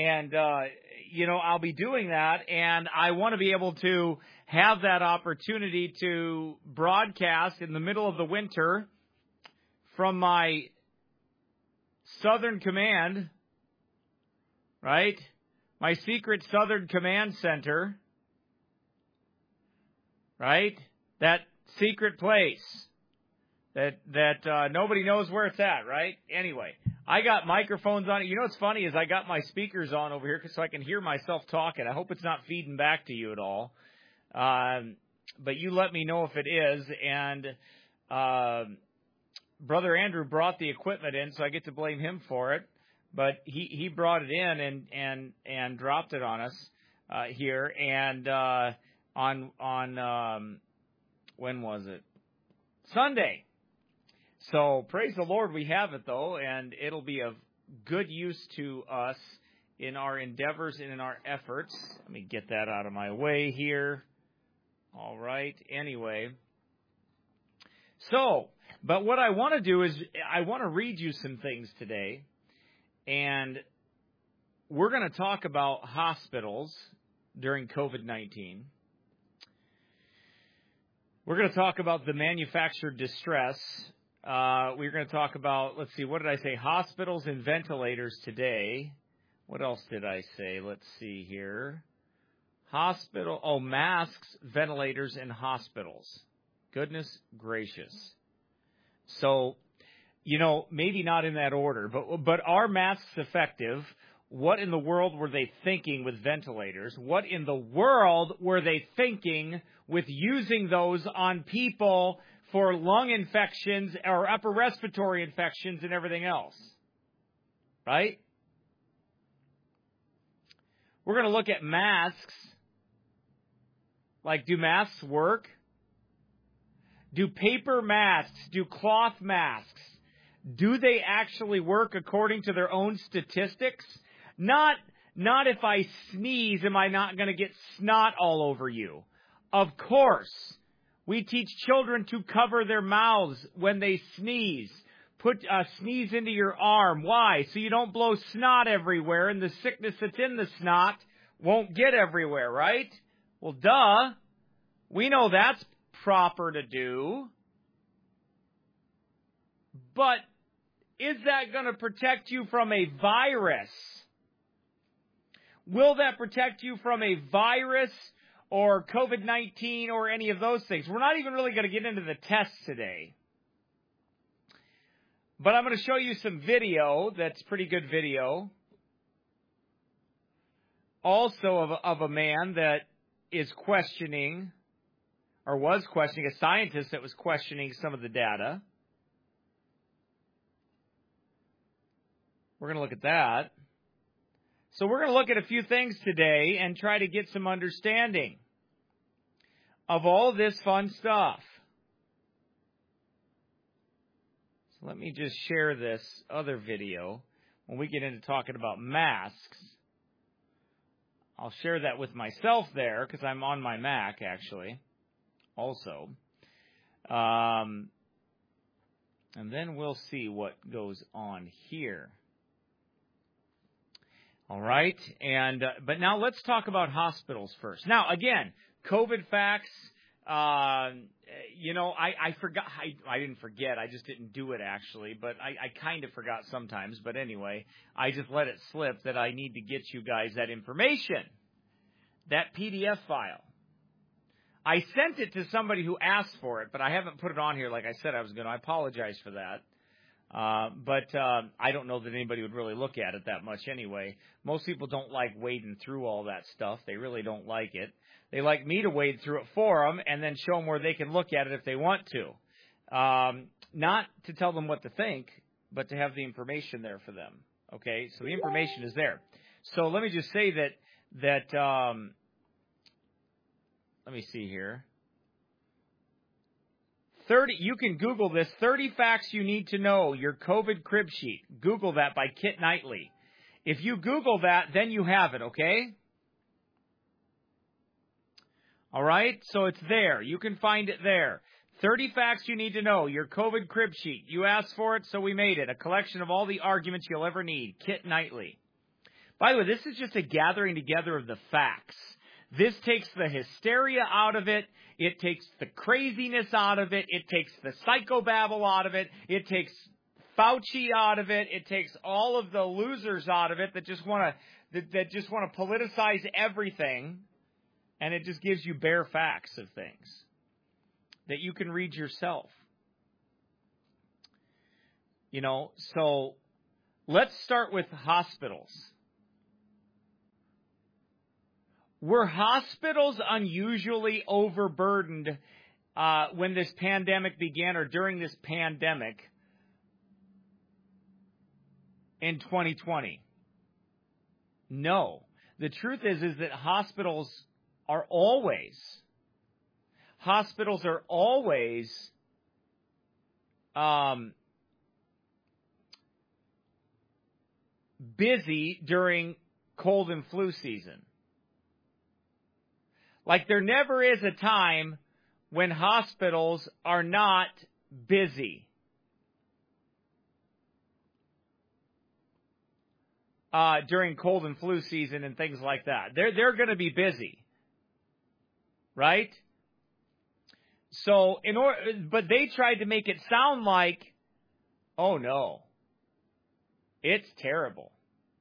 And, I'll be doing that, and I want to be able to have that opportunity to broadcast in the middle of the winter from my Southern Command, right? My secret Southern Command Center, right? That secret place that nobody knows where it's at, right? Anyway, I got microphones on it. You know what's funny is I got my speakers on over here so I can hear myself talking. I hope it's not feeding back to you at all. But you let me know if it is. And Brother Andrew brought the equipment in, so I get to blame him for it. But he brought it in and dropped it on us here. And on when was it? Sunday. So praise the Lord, we have it though, and it'll be of good use to us in our endeavors and in our efforts. Let me get that out of my way here. All right. Anyway. So, but what I want to do is I want to read you some things today, and we're going to talk about hospitals during COVID-19. We're going to talk about the manufactured distress. We're going to talk about, let's see, what did I say? Hospitals and ventilators today. What else did I say? Let's see here. Masks, ventilators, and hospitals. Goodness gracious. So, maybe not in that order, but are masks effective? What in the world were they thinking with ventilators? What in the world were they thinking with using those on people for lung infections or upper respiratory infections and everything else? Right? We're going to look at masks. Like, do masks work? Do paper masks, do cloth masks, do they actually work according to their own statistics? Not if I sneeze, am I not going to get snot all over you? Of course. We teach children to cover their mouths when they sneeze. Put sneeze into your arm. Why? So you don't blow snot everywhere, and the sickness that's in the snot won't get everywhere, right? Well, duh. We know that's proper to do. But is that going to protect you from a virus? Will that protect you from a virus or COVID-19 or any of those things? We're not even really going to get into the tests today. But I'm going to show you some video that's pretty good video. Also of a man that is questioning, or was questioning, a scientist that was questioning some of the data. We're going to look at that. So we're going to look at a few things today and try to get some understanding of all this fun stuff. So let me just share this other video when we get into talking about masks. I'll share that with myself there because I'm on my Mac, actually, also. And then we'll see what goes on here. All right, but now let's talk about hospitals first. Now, again, COVID facts, I forgot, I didn't forget, I just didn't do it actually, but I kind of forgot sometimes, but anyway, I just let it slip that I need to get you guys that information, that PDF file. I sent it to somebody who asked for it, but I haven't put it on here like I said I was going to. I apologize for that. But I don't know that anybody would really look at it that much anyway. Most people don't like wading through all that stuff. They really don't like it. They like me to wade through it for them and then show them where they can look at it if they want to. Not to tell them what to think, but to have the information there for them. Okay, so the information is there. So let me just say that let me see here. You can Google this, 30 facts you need to know, your COVID crib sheet. Google that by Kit Knightley. If you Google that, then you have it, okay? All right? So it's there. You can find it there. 30 facts you need to know, your COVID crib sheet. You asked for it, so we made it. A collection of all the arguments you'll ever need. Kit Knightley. By the way, this is just a gathering together of the facts. This takes the hysteria out of it. It takes the craziness out of it. It takes the psychobabble out of it. It takes Fauci out of it. It takes all of the losers out of it that just want to politicize everything, and it just gives you bare facts of things that you can read yourself. So let's start with hospitals. Were hospitals unusually overburdened when this pandemic began, or during this pandemic in 2020? No. The truth is that hospitals are always busy during cold and flu season. Like, there never is a time when hospitals are not busy. During cold and flu season and things like that. They're going to be busy. Right? So, but they tried to make it sound like, oh no, it's terrible.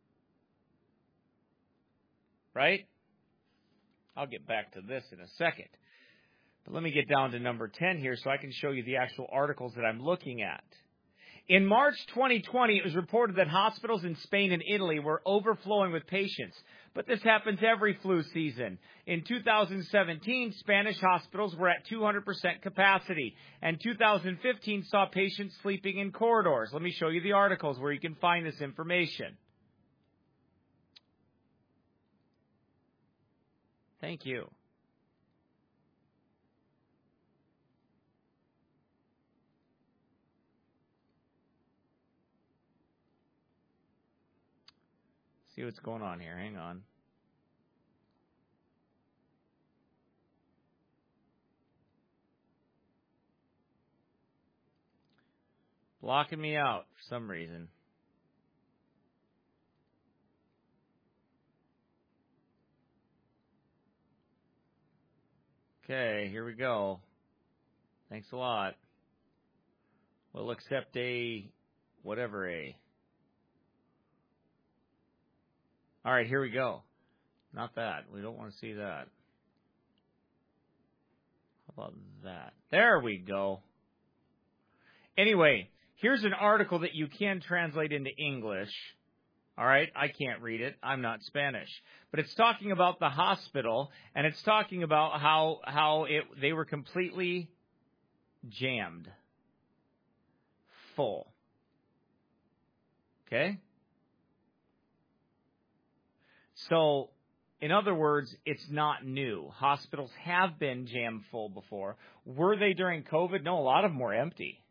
Right? I'll get back to this in a second. But let me get down to number 10 here so I can show you the actual articles that I'm looking at. In March 2020, it was reported that hospitals in Spain and Italy were overflowing with patients. But this happens every flu season. In 2017, Spanish hospitals were at 200% capacity. And 2015 saw patients sleeping in corridors. Let me show you the articles where you can find this information. Thank you. See what's going on here. Hang on. Blocking me out for some reason. Okay, here we go. Thanks a lot. We'll accept whatever. All right, here we go. Not that. We don't want to see that. How about that? There we go. Anyway, here's an article that you can translate into English. All right, I can't read it. I'm not Spanish. But it's talking about the hospital, and it's talking about how they were completely jammed. Full. Okay? So, in other words, it's not new. Hospitals have been jammed full before. Were they during COVID? No, a lot of them were empty.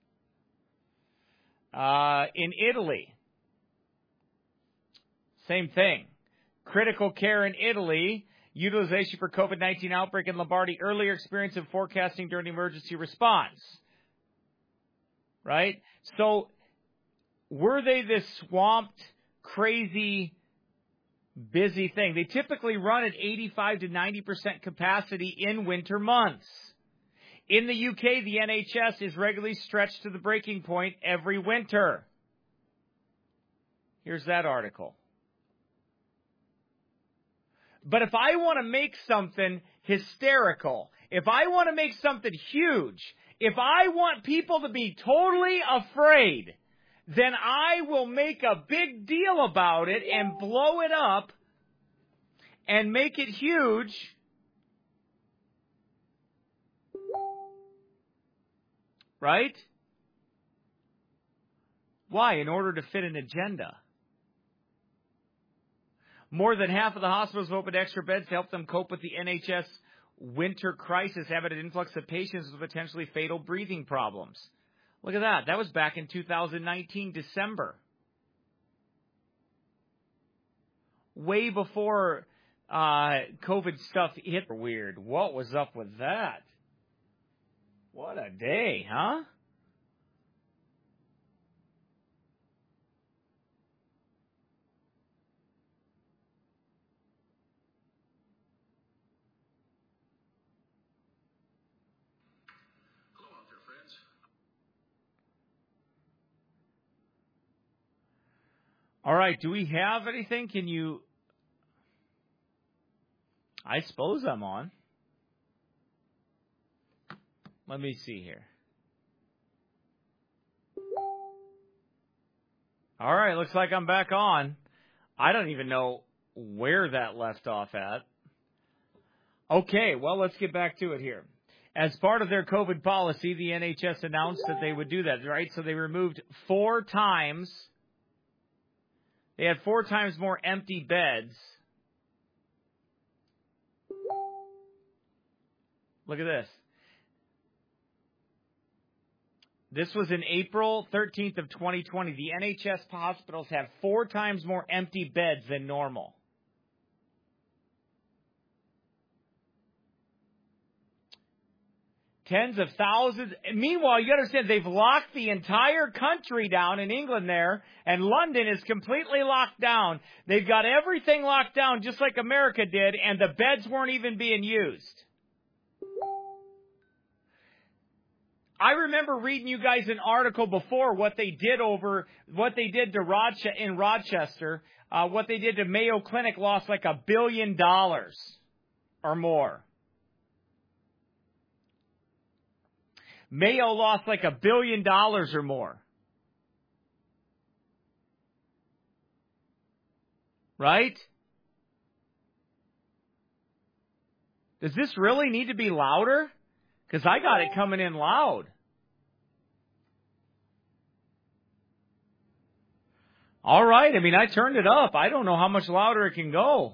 In Italy, same thing. Critical care in Italy, utilization for COVID-19 outbreak in Lombardy, earlier experience of forecasting during emergency response. Right? So, were they this swamped, crazy, busy thing? They typically run at 85 to 90% capacity in winter months. In the UK, the NHS is regularly stretched to the breaking point every winter. Here's that article. But if I want to make something hysterical, if I want to make something huge, if I want people to be totally afraid, then I will make a big deal about it and blow it up and make it huge. Right? Why? In order to fit an agenda. More than half of the hospitals have opened extra beds to help them cope with the NHS winter crisis, having an influx of patients with potentially fatal breathing problems. Look at that. That was back in 2019, December. Way before COVID stuff hit. Weird. What was up with that? What a day, huh? All right, do we have anything? Can you... I suppose I'm on. Let me see here. All right, looks like I'm back on. I don't even know where that left off at. Okay, well, let's get back to it here. As part of their COVID policy, the NHS announced that they would do that, right? So they removed 4 times. They had 4 times more empty beds. Look at this. This was in April 13th of 2020. The NHS hospitals have 4 times more empty beds than normal. Tens of thousands. Meanwhile, you understand they've locked the entire country down in England there, and London is completely locked down. They've got everything locked down just like America did, and the beds weren't even being used. I remember reading you guys an article before what they did to Rochester, what they did to Mayo Clinic lost like $1 billion or more. Mayo lost like $1 billion or more. Right? Does this really need to be louder? Because I got it coming in loud. All right. I mean, I turned it up. I don't know how much louder it can go.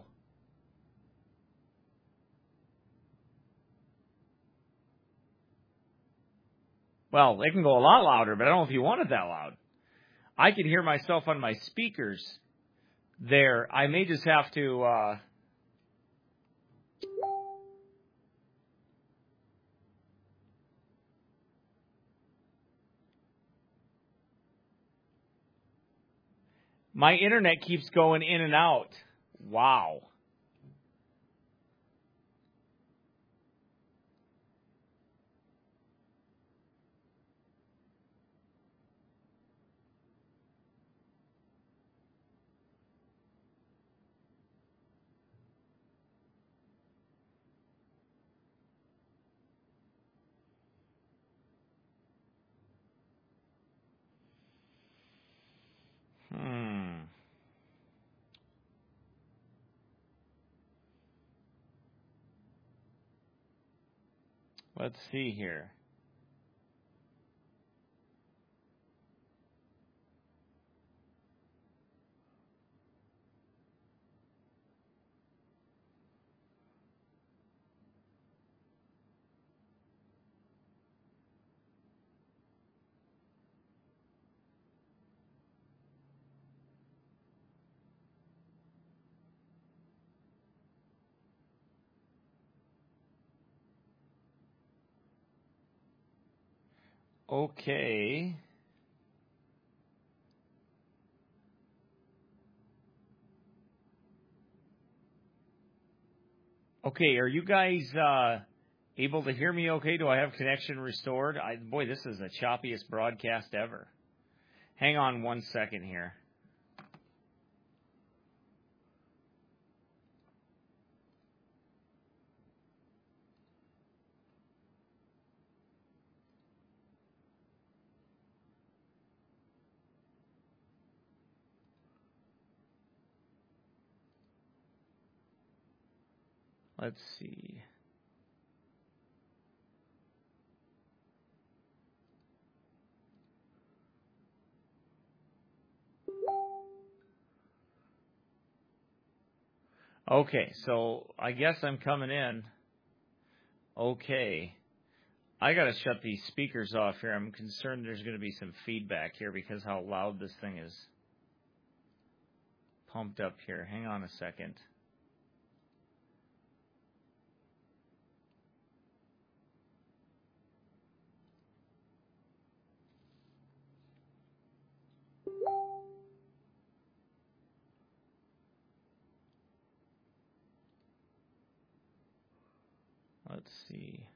Well, it can go a lot louder, but I don't know if you want it that loud. I can hear myself on my speakers there. I may just have to... My internet keeps going in and out. Wow. Let's see here. Okay. Okay, are you guys able to hear me okay? Do I have connection restored? Boy, this is the choppiest broadcast ever. Hang on 1 second here. Let's see. Okay, so I guess I'm coming in. Okay. I got to shut these speakers off here. I'm concerned there's going to be some feedback here because how loud this thing is pumped up here. Hang on a second. Let's see.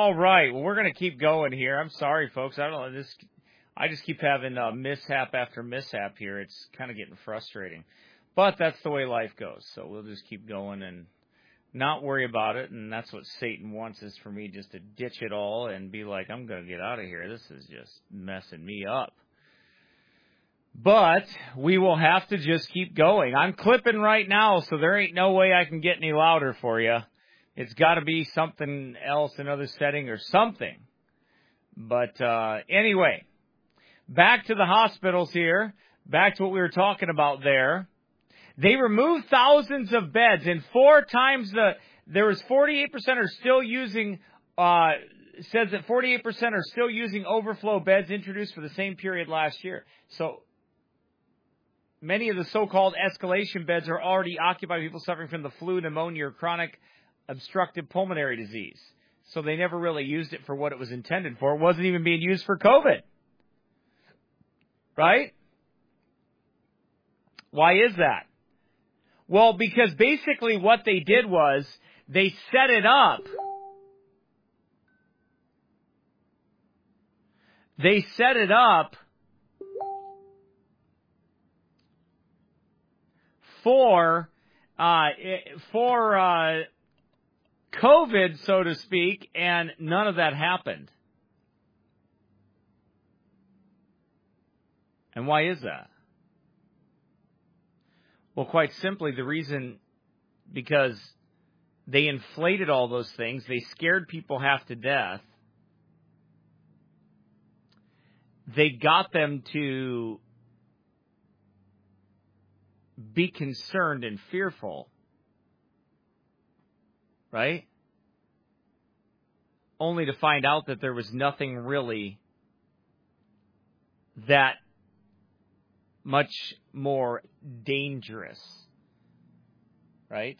All right. Well, we're going to keep going here. I'm sorry, folks. I don't know. I just keep having mishap after mishap here. It's kind of getting frustrating. But that's the way life goes. So we'll just keep going and not worry about it. And that's what Satan wants, is for me just to ditch it all and be like, I'm going to get out of here. This is just messing me up. But we will have to just keep going. I'm clipping right now, so there ain't no way I can get any louder for you. It's got to be something else, another setting or something. But anyway, back to the hospitals here. Back to what we were talking about there. They removed thousands of beds, and 4 times there was 48% are still using, says that 48% are still using overflow beds introduced for the same period last year. So many of the so-called escalation beds are already occupied by people suffering from the flu, pneumonia, or chronic obstructive pulmonary disease. So they never really used it for what it was intended for. It wasn't even being used for COVID. Right? Why is that? Well, because basically what they did was they set it up. They set it up for COVID, so to speak, and none of that happened. And why is that? Well, quite simply, the reason, because they inflated all those things. They scared people half to death. They got them to be concerned and fearful. Right? Only to find out that there was nothing really that much more dangerous. Right?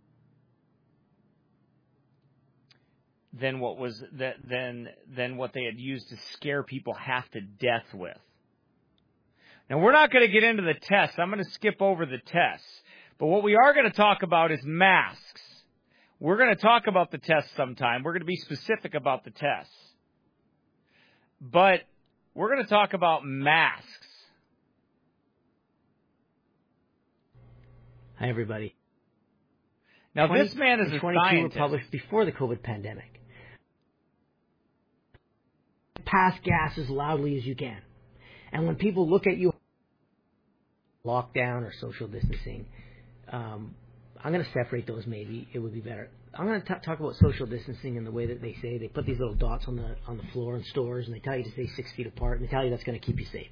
Than what was than what they had used to scare people half to death with. Now, we're not going to get into the tests. I'm going to skip over the tests. But what we are going to talk about is masks. We're going to talk about the tests sometime. We're going to be specific about the tests. But we're going to talk about masks. Hi, everybody. Now, this man is a 22 scientist. were published before the COVID pandemic. Pass gas as loudly as you can. And when people look at you, lockdown or social distancing, I'm going to separate those maybe. It would be better. I'm going to talk about social distancing in the way that they say. They put these little dots on the floor in stores, and they tell you to stay 6 feet apart, and they tell you that's going to keep you safe.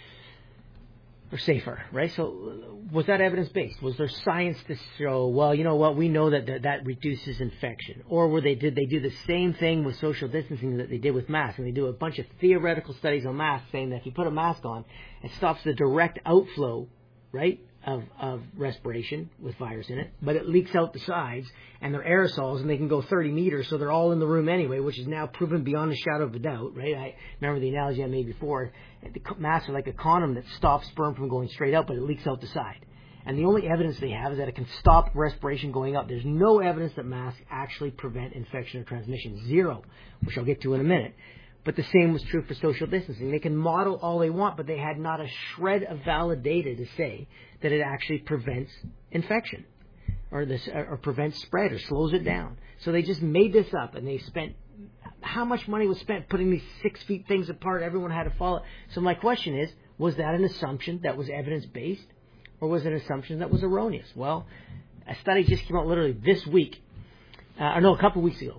Or safer, right? So was that evidence-based? Was there science to show, well, you know what, we know that reduces infection? Or did they do the same thing with social distancing that they did with masks? And they do a bunch of theoretical studies on masks saying that if you put a mask on, it stops the direct outflow, right, of respiration with virus in it, but it leaks out the sides, and they're aerosols, and they can go 30 meters, so they're all in the room anyway, which is now proven beyond a shadow of a doubt, right? I remember the analogy I made before. The masks are like a condom that stops sperm from going straight out, but it leaks out the side. And the only evidence they have is that it can stop respiration going up. There's no evidence that masks actually prevent infection or transmission. Zero, which I'll get to in a minute. But the same was true for social distancing. They can model all they want, but they had not a shred of valid data to say that it actually prevents infection or prevents spread or slows it down. So they just made this up, and they spent how much money was spent putting these 6 feet things apart. Everyone had to follow. So my question is, was that an assumption that was evidence-based, or was it an assumption that was erroneous? Well, a study just came out literally this week, a couple weeks ago.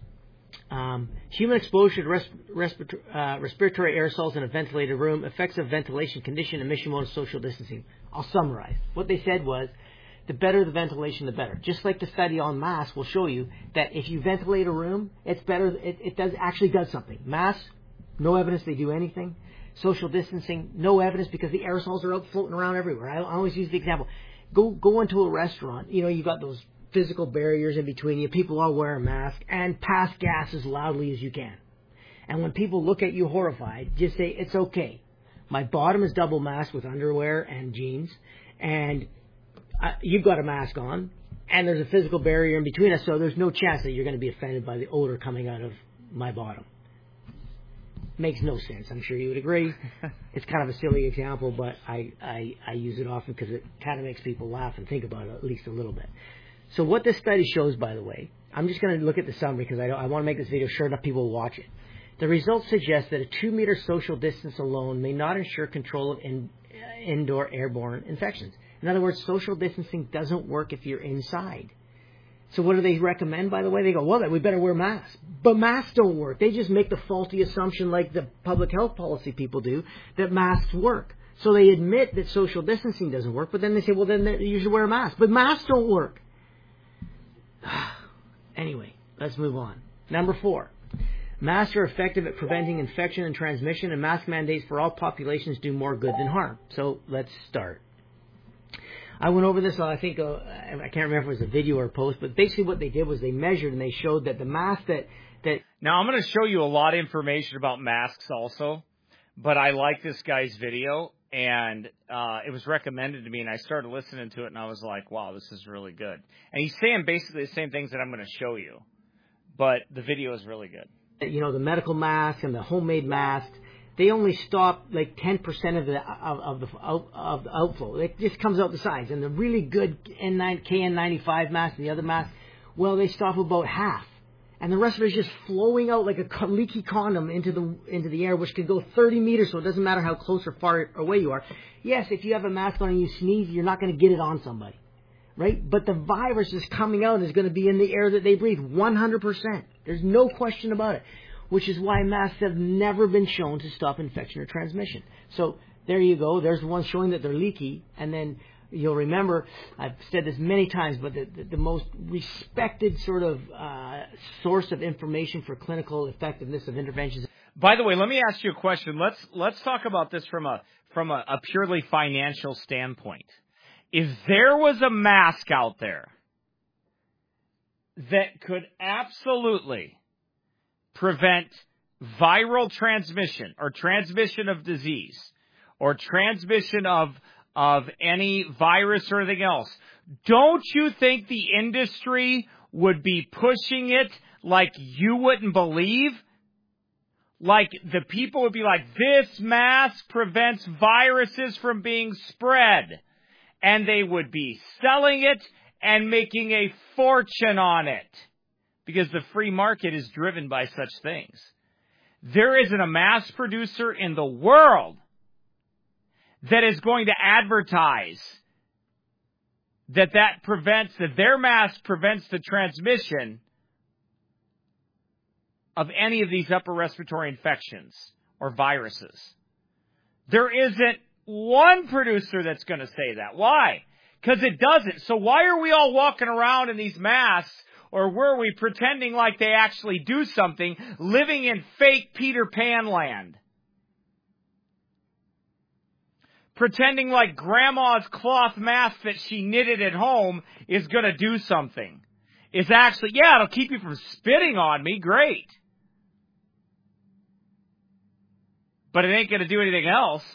Human exposure to respiratory aerosols in a ventilated room, effects of ventilation, condition, emission mode, and social distancing. I'll summarize. What they said was, the better the ventilation, the better. Just like the study on masks will show you that if you ventilate a room, it's better. It does something. Masks, no evidence they do anything. Social distancing, no evidence because the aerosols are out floating around everywhere. I always use the example. Go into a restaurant. You know, you've got those physical barriers in between you. People all wear a mask and pass gas as loudly as you can. And when people look at you horrified, just say, it's okay. My bottom is double masked with underwear and jeans, and you've got a mask on, and there's a physical barrier in between us, so there's no chance that you're going to be offended by the odor coming out of my bottom. Makes no sense. I'm sure you would agree. It's kind of a silly example, but I use it often because it kind of makes people laugh and think about it at least a little bit. So what this study shows, by the way, I'm just going to look at the summary because I want to make this video sure enough people will watch it. The results suggest that a 2-meter social distance alone may not ensure control of indoor airborne infections. In other words, social distancing doesn't work if you're inside. So what do they recommend, by the way? They go, well, then we better wear masks. But masks don't work. They just make the faulty assumption, like the public health policy people do, that masks work. So they admit that social distancing doesn't work, but then they say, well, then you should wear a mask. But masks don't work. Anyway, let's move on. Number 4. Masks are effective at preventing infection and transmission, and mask mandates for all populations do more good than harm. So let's start. I went over this, I think, I can't remember if it was a video or a post, but basically what they did was they measured and they showed that the mask that... Now, I'm going to show you a lot of information about masks also, but I like this guy's video, and it was recommended to me, and I started listening to it, and I was like, wow, this is really good. And he's saying basically the same things that I'm going to show you, but the video is really good. You know, the medical mask and the homemade masks, they only stop like 10% of the outflow. It just comes out the sides. And the really good KN95 masks and the other masks, well, they stop about half. And the rest of it is just flowing out like a leaky condom into the air, which could go 30 meters, so it doesn't matter how close or far away you are. Yes, if you have a mask on and you sneeze, you're not going to get it on somebody, right? But the virus is coming out and is going to be in the air that they breathe, 100%. There's no question about it. Which is why masks have never been shown to stop infection or transmission. So there you go. There's the one showing that they're leaky. And then you'll remember, I've said this many times, but the most respected sort of source of information for clinical effectiveness of interventions. By the way, let me ask you a question. Let's talk about this from a purely financial standpoint. If there was a mask out there that could absolutely prevent viral transmission or transmission of disease or transmission of any virus or anything else, don't you think the industry would be pushing it like you wouldn't believe? Like the people would be like, this mask prevents viruses from being spread. And they would be selling it and making a fortune on it. Because the free market is driven by such things. There isn't a mask producer in the world that is going to advertise that their mask prevents the transmission of any of these upper respiratory infections or viruses. There isn't one producer that's going to say that. Why? Because it doesn't. So why are we all walking around in these masks? Or were we pretending like they actually do something, living in fake Peter Pan land? Pretending like grandma's cloth mask that she knitted at home is going to do something. Is actually, yeah, it'll keep you from spitting on me, great. But it ain't going to do anything else.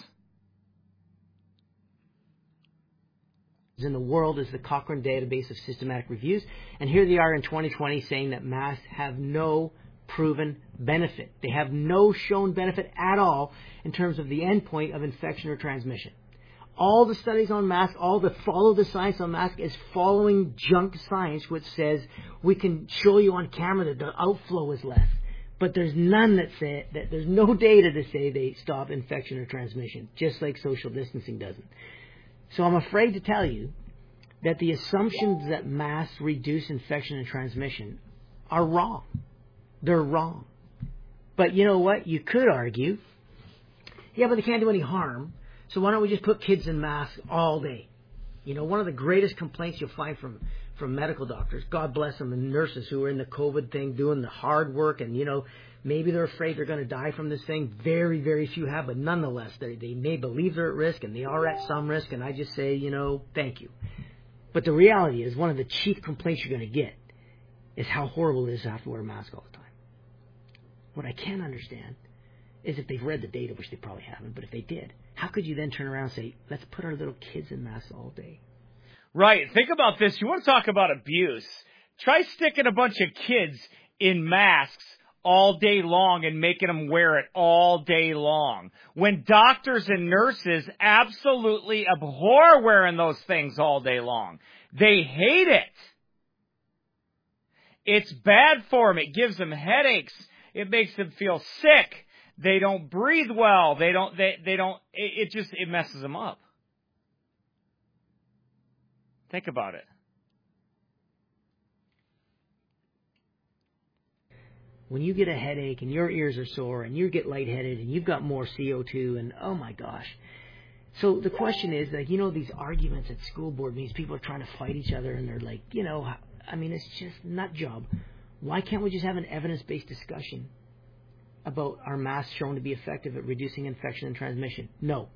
In the world is the Cochrane database of systematic reviews, and here they are in 2020 saying that masks have no proven benefit. They have no shown benefit at all in terms of the endpoint of infection or transmission. All the studies on masks, all the follow the science on masks is following junk science, which says we can show you on camera that the outflow is less. But there's none that say that there's no data to say they stop infection or transmission, just like social distancing doesn't. So I'm afraid to tell you that the assumptions that masks reduce infection and transmission are wrong. They're wrong. But you know what? You could argue, yeah, but they can't do any harm, so why don't we just put kids in masks all day? You know, one of the greatest complaints you'll find from medical doctors, God bless them, and nurses who are in the COVID thing doing the hard work, and, you know, maybe they're afraid they're going to die from this thing. Very, very few have, but nonetheless, they may believe they're at risk, and they are at some risk, and I just say, you know, thank you. But the reality is one of the chief complaints you're going to get is how horrible it is to have to wear a mask all the time. What I can't understand is if they've read the data, which they probably haven't, but if they did, how could you then turn around and say, let's put our little kids in masks all day? Right. Think about this. You want to talk about abuse. Try sticking a bunch of kids in masks all day long and making them wear it all day long. When doctors and nurses absolutely abhor wearing those things all day long. They hate it. It's bad for them. It gives them headaches. It makes them feel sick. They don't breathe well. It messes them up. Think about it. When you get a headache and your ears are sore and you get lightheaded and you've got more CO2 and oh my gosh. So the question is, like, these arguments at school board meetings, people are trying to fight each other and they're like, it's just nut job. Why can't we just have an evidence-based discussion about our masks shown to be effective at reducing infection and transmission? No.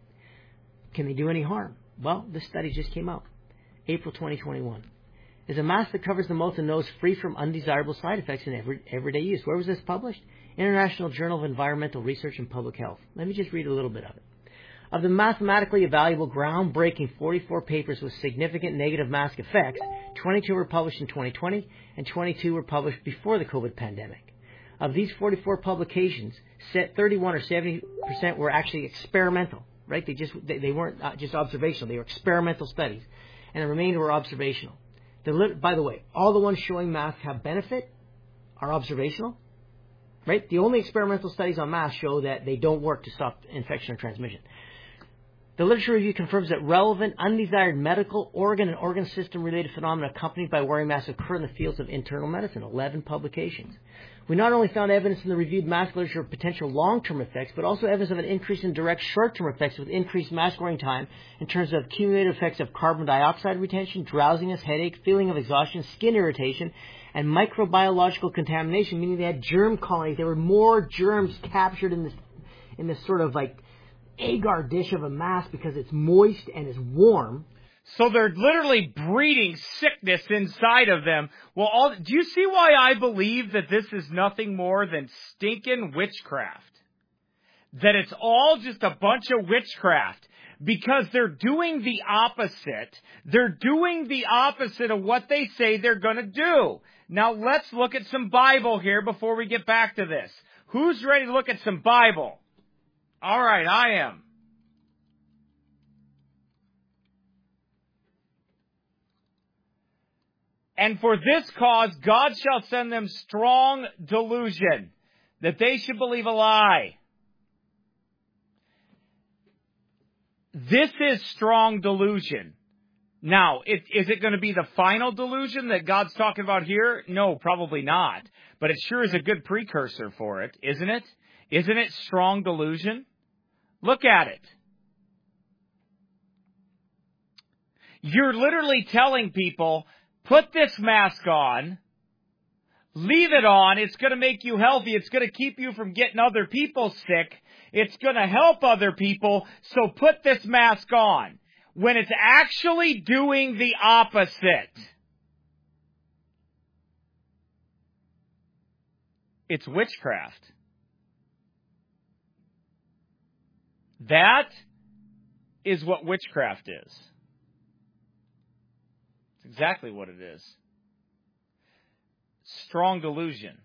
Can they do any harm? Well, this study just came out, April 2021. Is a mask that covers the mouth and nose free from undesirable side effects in everyday use. Where was this published? International Journal of Environmental Research and Public Health. Let me just read a little bit of it. Of the mathematically evaluable, groundbreaking 44 papers with significant negative mask effects, 22 were published in 2020 and 22 were published before the COVID pandemic. Of these 44 publications, 31 or 70% were actually experimental, right? They weren't just observational. They were experimental studies, and the remainder were observational. By the way, all the ones showing masks have benefit are observational, right? The only experimental studies on masks show that they don't work to stop infection or transmission. The literature review confirms that relevant, undesired medical, organ, and organ system-related phenomena accompanied by wearing masks occur in the fields of internal medicine, 11 publications. We not only found evidence in the reviewed mask literature of potential long-term effects, but also evidence of an increase in direct short-term effects with increased mask-wearing time in terms of cumulative effects of carbon dioxide retention, drowsiness, headache, feeling of exhaustion, skin irritation, and microbiological contamination, meaning they had germ colonies. There were more germs captured in this sort of like agar dish of a mask because it's moist and it's warm. So they're literally breeding sickness inside of them. Well, do you see why I believe that this is nothing more than stinking witchcraft? That it's all just a bunch of witchcraft. Because they're doing the opposite. They're doing the opposite of what they say they're going to do. Now let's look at some Bible here before we get back to this. Who's ready to look at some Bible? All right, I am. And for this cause, God shall send them strong delusion, that they should believe a lie. This is strong delusion. Now, is it going to be the final delusion that God's talking about here? No, probably not. But it sure is a good precursor for it, isn't it? Isn't it strong delusion? Look at it. You're literally telling people, put this mask on, leave it on, it's going to make you healthy, it's going to keep you from getting other people sick, it's going to help other people, so put this mask on. When it's actually doing the opposite. It's witchcraft. That is what witchcraft is. It's exactly what it is. Strong delusion.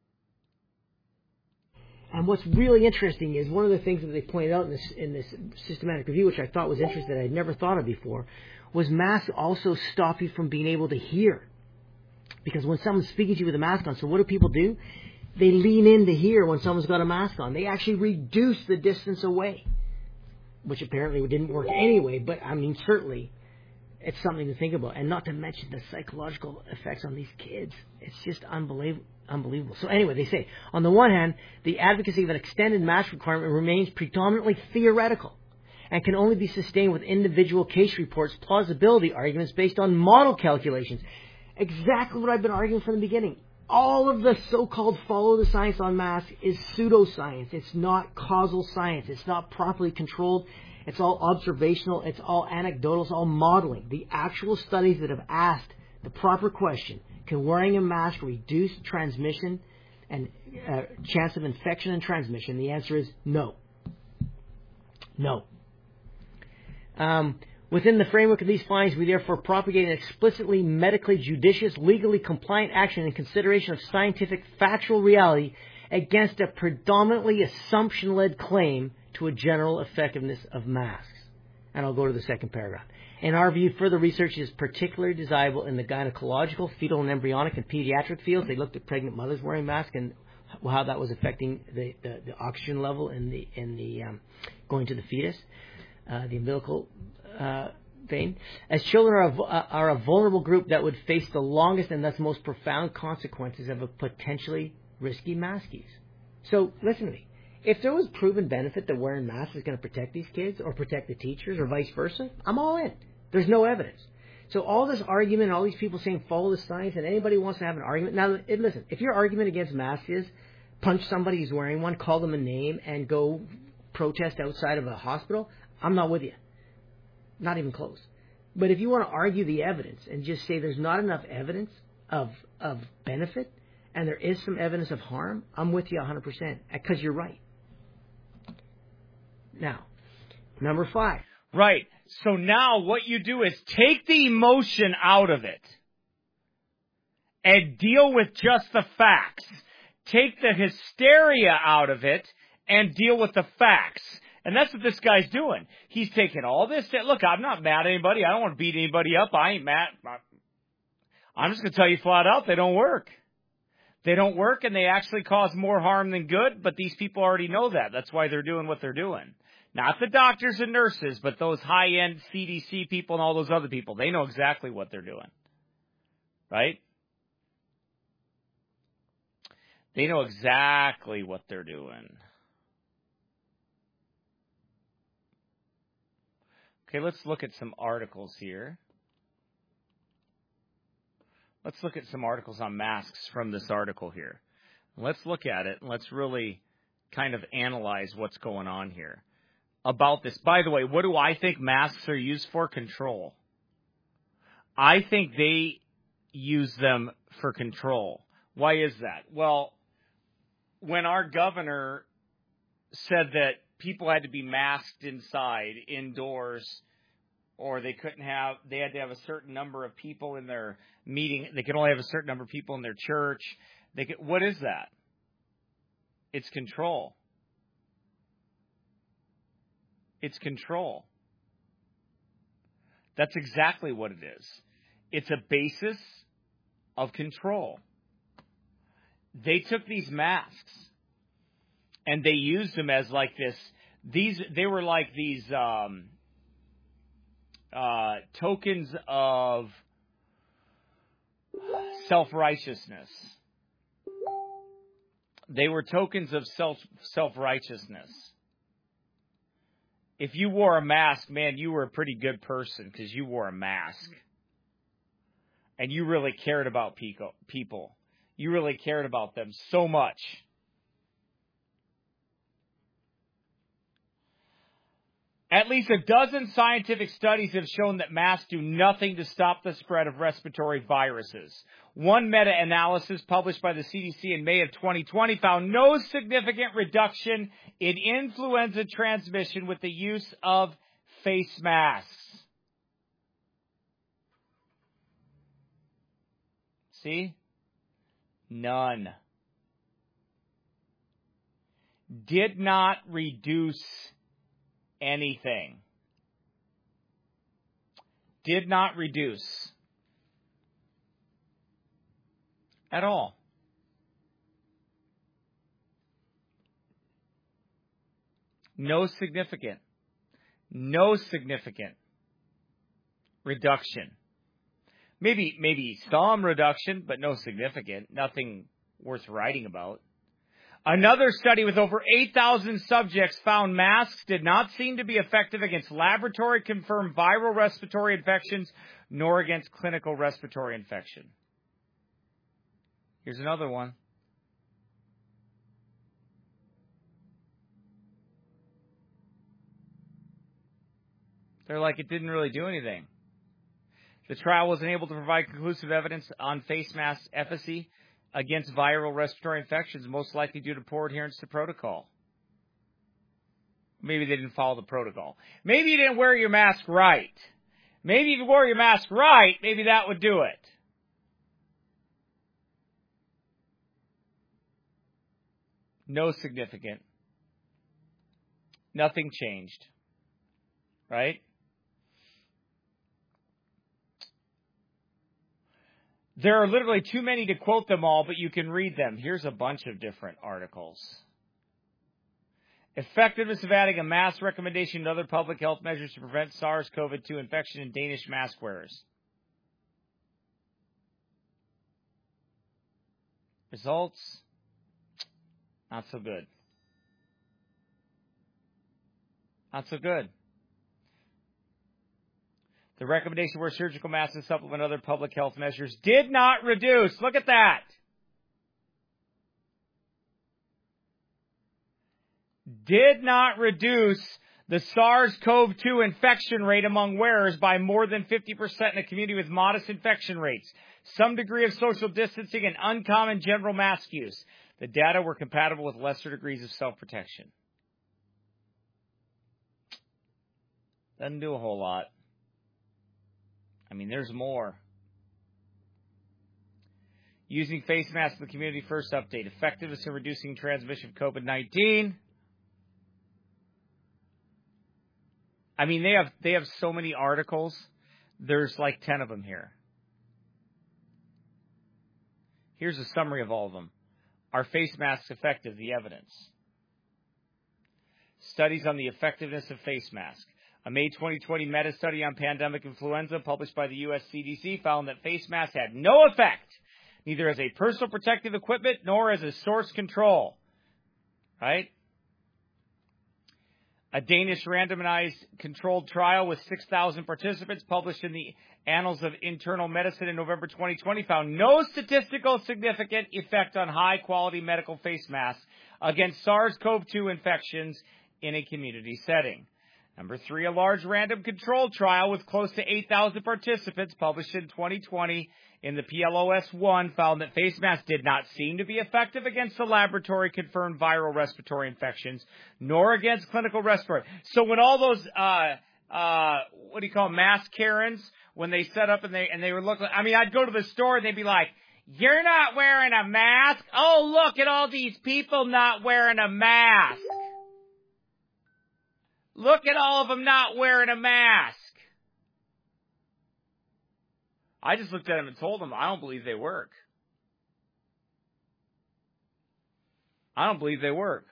And what's really interesting is one of the things that they pointed out in this systematic review, which I thought was interesting that I'd never thought of before, was masks also stop you from being able to hear. Because when someone's speaking to you with a mask on, so what do people do? They lean in to hear when someone's got a mask on. They actually reduce the distance away, which apparently didn't work anyway, but I mean, certainly it's something to think about. And not to mention the psychological effects on these kids. It's just unbelievable. So anyway, they say, on the one hand, the advocacy of an extended mask requirement remains predominantly theoretical and can only be sustained with individual case reports, plausibility arguments based on model calculations. Exactly what I've been arguing from the beginning. All of the so-called follow the science on masks is pseudoscience. It's not causal science. It's not properly controlled. It's all observational. It's all anecdotal. It's all modeling. The actual studies that have asked the proper question, can wearing a mask reduce transmission and chance of infection and transmission? The answer is no. No. Within the framework of these findings, we therefore propagate an explicitly medically judicious, legally compliant action in consideration of scientific factual reality against a predominantly assumption-led claim to a general effectiveness of masks. And I'll go to the second paragraph. In our view, further research is particularly desirable in the gynecological, fetal and embryonic, and pediatric fields. They looked at pregnant mothers wearing masks and how that was affecting the oxygen level in the going to the fetus, the umbilical vein. As children are a vulnerable group that would face the longest and thus most profound consequences of a potentially risky mask use. So listen to me. If there was proven benefit that wearing masks is going to protect these kids or protect the teachers or vice versa, I'm all in. There's no evidence. So all this argument, all these people saying follow the science, and anybody wants to have an argument. Now, listen, if your argument against masks is punch somebody who's wearing one, call them a name, and go protest outside of a hospital, I'm not with you. Not even close. But if you want to argue the evidence and just say there's not enough evidence of benefit and there is some evidence of harm, I'm with you 100% because you're right. Now, number 5. Right. So now what you do is take the emotion out of it and deal with just the facts. Take the hysteria out of it and deal with the facts. And that's what this guy's doing. He's taking all this. Look, I'm not mad at anybody. I don't want to beat anybody up. I ain't mad. I'm just going to tell you flat out, they don't work. They don't work, and they actually cause more harm than good, but these people already know that. That's why they're doing what they're doing. Not the doctors and nurses, but those high-end CDC people and all those other people. They know exactly what they're doing. Right? They know exactly what they're doing. Okay, let's look at some articles here. Let's look at some articles on masks from this article here. Let's look at it, and let's really kind of analyze what's going on here about this. By the way, what do I think masks are used for? Control. I think they use them for control. Why is that? Well, when our governor said that people had to be masked inside, indoors, or they had to have a certain number of people in their meeting. They could only have a certain number of people in their church. What is that? It's control. It's control. That's exactly what it is. It's a basis of control. They took these masks and they used them as like this. They were like these tokens of self-righteousness. They were tokens of self-righteousness. If you wore a mask, man, you were a pretty good person because you wore a mask. And you really cared about people. You really cared about them so much. At least a dozen scientific studies have shown that masks do nothing to stop the spread of respiratory viruses. One meta-analysis published by the CDC in May of 2020 found no significant reduction in influenza transmission with the use of face masks. See? None. Did not reduce anything. Did not reduce at all. No significant reduction. Maybe some reduction, but no significant. Nothing worth writing about. Another study with over 8,000 subjects found masks did not seem to be effective against laboratory-confirmed viral respiratory infections, nor against clinical respiratory infection. Here's another one. They're like, it didn't really do anything. The trial wasn't able to provide conclusive evidence on face mask efficacy against viral respiratory infections, most likely due to poor adherence to protocol. Maybe they didn't follow the protocol. Maybe you didn't wear your mask right. Maybe if you wore your mask right, maybe that would do it. No significant. Nothing changed. Right? There are literally too many to quote them all, but you can read them. Here's a bunch of different articles. Effectiveness of adding a mask recommendation to other public health measures to prevent SARS-CoV-2 infection in Danish mask wearers. Results? Not so good. Not so good. The recommendation where surgical masks and supplement other public health measures did not reduce. Look at that. Did not reduce the SARS-CoV-2 infection rate among wearers by more than 50% in a community with modest infection rates, some degree of social distancing, and uncommon general mask use. The data were compatible with lesser degrees of self-protection. Doesn't do a whole lot. I mean, there's more. Using face masks in the community, first update. Effectiveness in reducing transmission of COVID-19. I mean, they have so many articles. There's like 10 of them here. Here's a summary of all of them. Are face masks effective? The evidence. Studies on the effectiveness of face masks. A May 2020 meta-study on pandemic influenza published by the U.S. CDC found that face masks had no effect, neither as a personal protective equipment nor as a source control. Right? A Danish randomized controlled trial with 6,000 participants published in the Annals of Internal Medicine in November 2020 found no statistical significant effect on high-quality medical face masks against SARS-CoV-2 infections in a community setting. Number 3, a large random controlled trial with close to 8,000 participants published in 2020 in the PLOS-1 found that face masks did not seem to be effective against the laboratory-confirmed viral respiratory infections, nor against clinical respiratory. So when all those, what do you call them, mask Karens, when they set up and they were looking, I mean, I'd go to the store and they'd be like, "You're not wearing a mask? Oh, look at all these people not wearing a mask. Look at all of them not wearing a mask." I just looked at them and told them, I don't believe they work. I don't believe they work.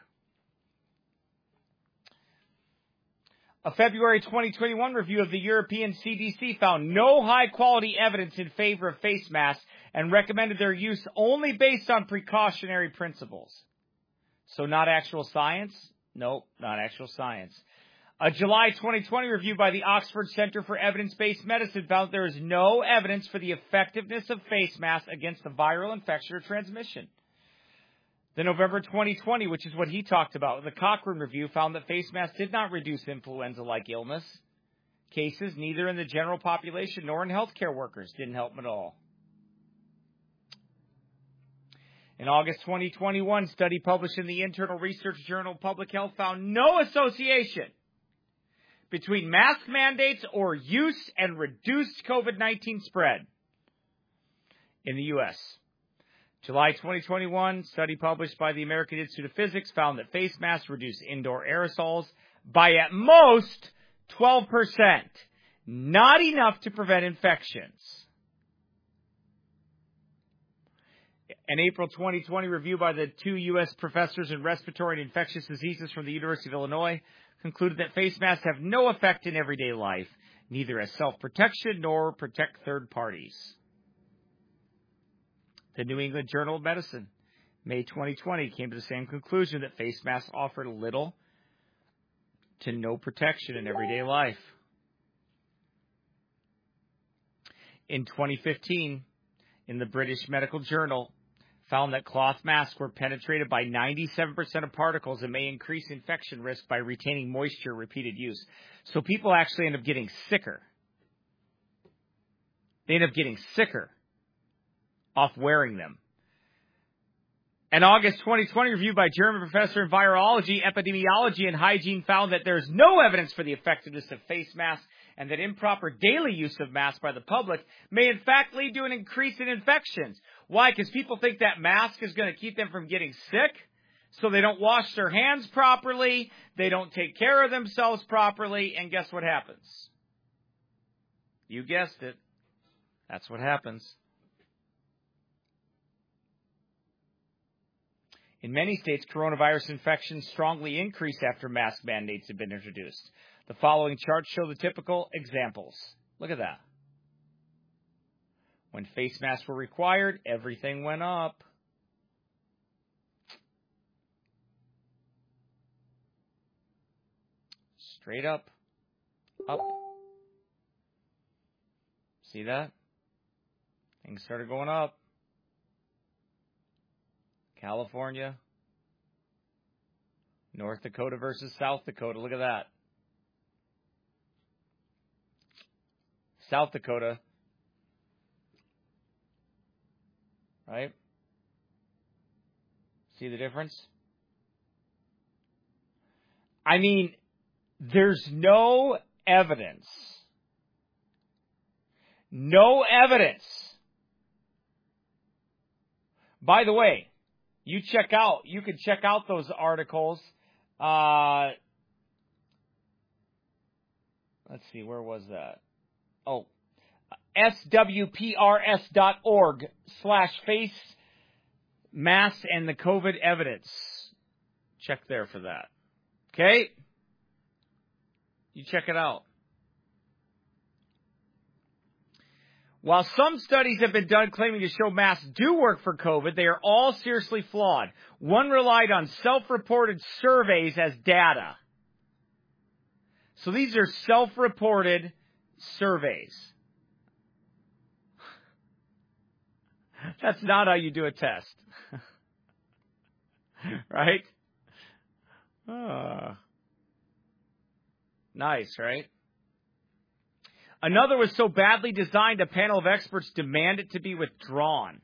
A February 2021 review of the European CDC found no high-quality evidence in favor of face masks and recommended their use only based on precautionary principles. So not actual science? Nope, not actual science. A July 2020 review by the Oxford Center for Evidence-Based Medicine found there is no evidence for the effectiveness of face masks against the viral infection or transmission. The November 2020, which is what he talked about, the Cochrane review found that face masks did not reduce influenza-like illness cases, neither in the general population nor in healthcare workers. Didn't help them at all. In August 2021, study published in the Internal Research Journal of Public Health found no association between mask mandates or use and reduced COVID-19 spread in the U.S. July 2021, study published by the American Institute of Physics found that face masks reduce indoor aerosols by at most 12%, not enough to prevent infections. An April 2020 review by the 2 U.S. professors in respiratory and infectious diseases from the University of Illinois concluded that face masks have no effect in everyday life, neither as self-protection nor protect third parties. The New England Journal of Medicine, May 2020, came to the same conclusion that face masks offered little to no protection in everyday life. In 2015, in the British Medical Journal, found that cloth masks were penetrated by 97% of particles and may increase infection risk by retaining moisture repeated use. So people actually end up getting sicker. They end up getting sicker off wearing them. An August 2020 review by German professor in virology, epidemiology, and hygiene found that there is no evidence for the effectiveness of face masks and that improper daily use of masks by the public may in fact lead to an increase in infections. Why? Because people think that mask is going to keep them from getting sick, so they don't wash their hands properly, they don't take care of themselves properly, and guess what happens? You guessed it. That's what happens. In many states, coronavirus infections strongly increase after mask mandates have been introduced. The following charts show the typical examples. Look at that. When face masks were required, everything went up. Straight up. Up. See that? Things started going up. California, North Dakota versus South Dakota. Look at that. South Dakota, right? See the difference? I mean, there's no evidence. No evidence. By the way, you can check out those articles. Let's see, where was that? Oh, swprs.org/face masks and the COVID evidence. Check there for that. Okay? You check it out. While some studies have been done claiming to show masks do work for COVID, they are all seriously flawed. One relied on self-reported surveys as data. So these are self-reported surveys. That's not how you do a test. Right? Nice, right? Another was so badly designed, a panel of experts demand it to be withdrawn.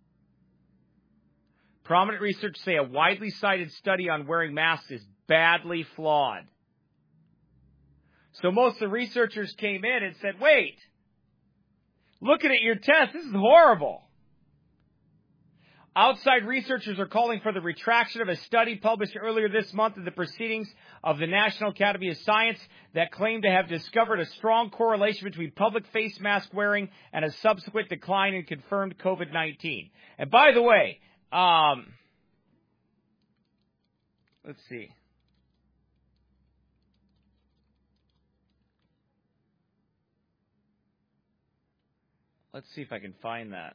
Prominent researchers say a widely cited study on wearing masks is badly flawed. So most of the researchers came in and said, wait, looking at your test, this is horrible. Outside researchers are calling for the retraction of a study published earlier this month in the Proceedings of the National Academy of Science that claimed to have discovered a strong correlation between public face mask wearing and a subsequent decline in confirmed COVID-19. And by the way, let's see. Let's see if I can find that.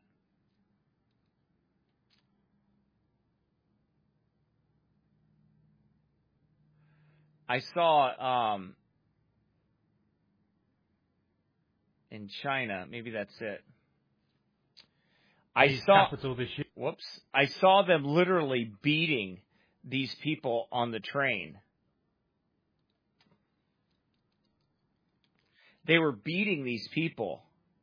I saw in China, maybe that's it. I saw them literally beating these people on the train. They were beating these people.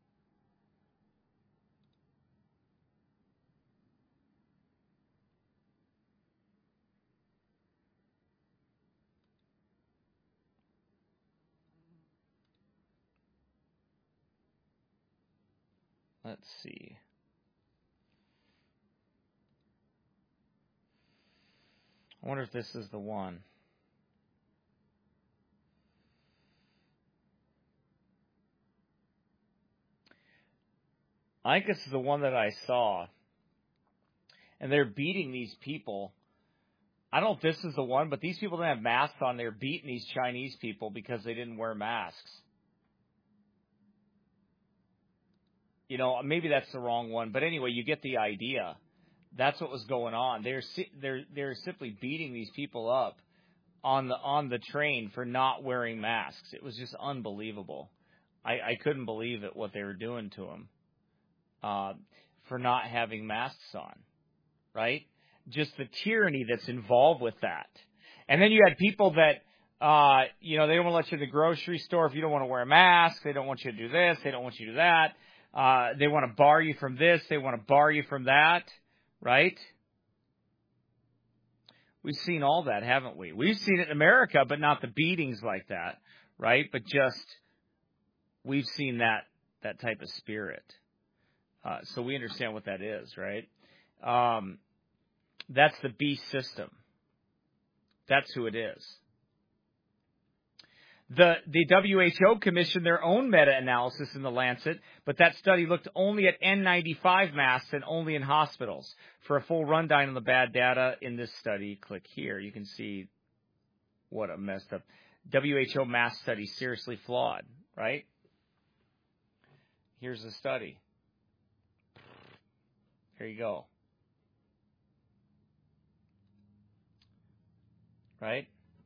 Let's see. I wonder if this is the one. I think this is the one that I saw. And they're beating these people. I don't know if this is the one, but these people didn't have masks on. They're beating these Chinese people because they didn't wear masks. You know, maybe that's the wrong one, but anyway, you get the idea. That's what was going on. They're simply beating these people up on the train for not wearing masks. It was just unbelievable. I couldn't believe it what they were doing to them for not having masks on, right? Just the tyranny that's involved with that. And then you had people that they don't want to let you in the grocery store if you don't want to wear a mask. They don't want you to do this. They don't want you to do that. They want to bar you from this. They want to bar you from that, right? We've seen all that, haven't we? We've seen it in America, but not the beatings like that, right? But just we've seen that type of spirit. So we understand what that is, right? That's the beast system. That's who it is. The WHO commissioned their own meta-analysis in The Lancet, but that study looked only at N95 masks and only in hospitals. For a full rundown on the bad data in this study, click here. You can see what a messed up WHO mask study, seriously flawed, right? Here's the study. There you go. Right?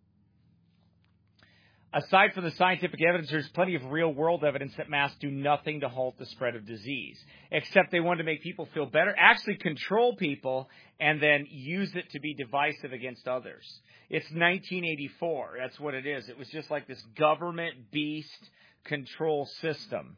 Aside from the scientific evidence, there's plenty of real-world evidence that masks do nothing to halt the spread of disease, except they want to make people feel better, actually control people, and then use it to be divisive against others. It's 1984. That's what it is. It was just like this government beast control system.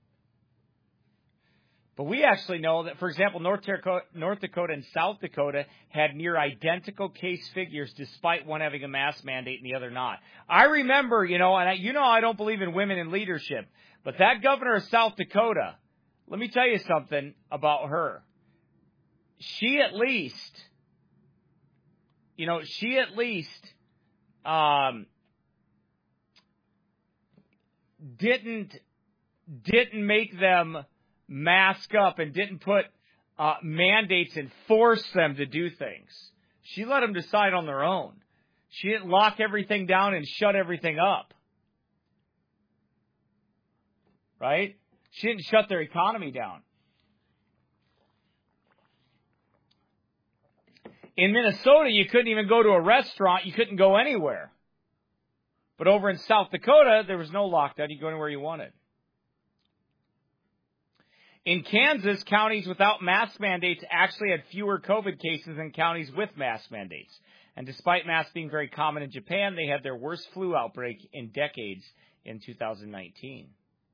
But we actually know that, for example, North Dakota and South Dakota had near identical case figures despite one having a mask mandate and the other not. I remember, I don't believe in women in leadership, but that governor of South Dakota, let me tell you something about her. She at least didn't make them mask up and didn't put mandates and force them to do things. She let them decide on their own. She didn't lock everything down and shut everything up. Right? She didn't shut their economy down. In Minnesota, you couldn't even go to a restaurant. You couldn't go anywhere. But over in South Dakota, there was no lockdown. You could go anywhere you wanted. In Kansas, counties without mask mandates actually had fewer COVID cases than counties with mask mandates. And despite masks being very common in Japan, they had their worst flu outbreak in decades in 2019.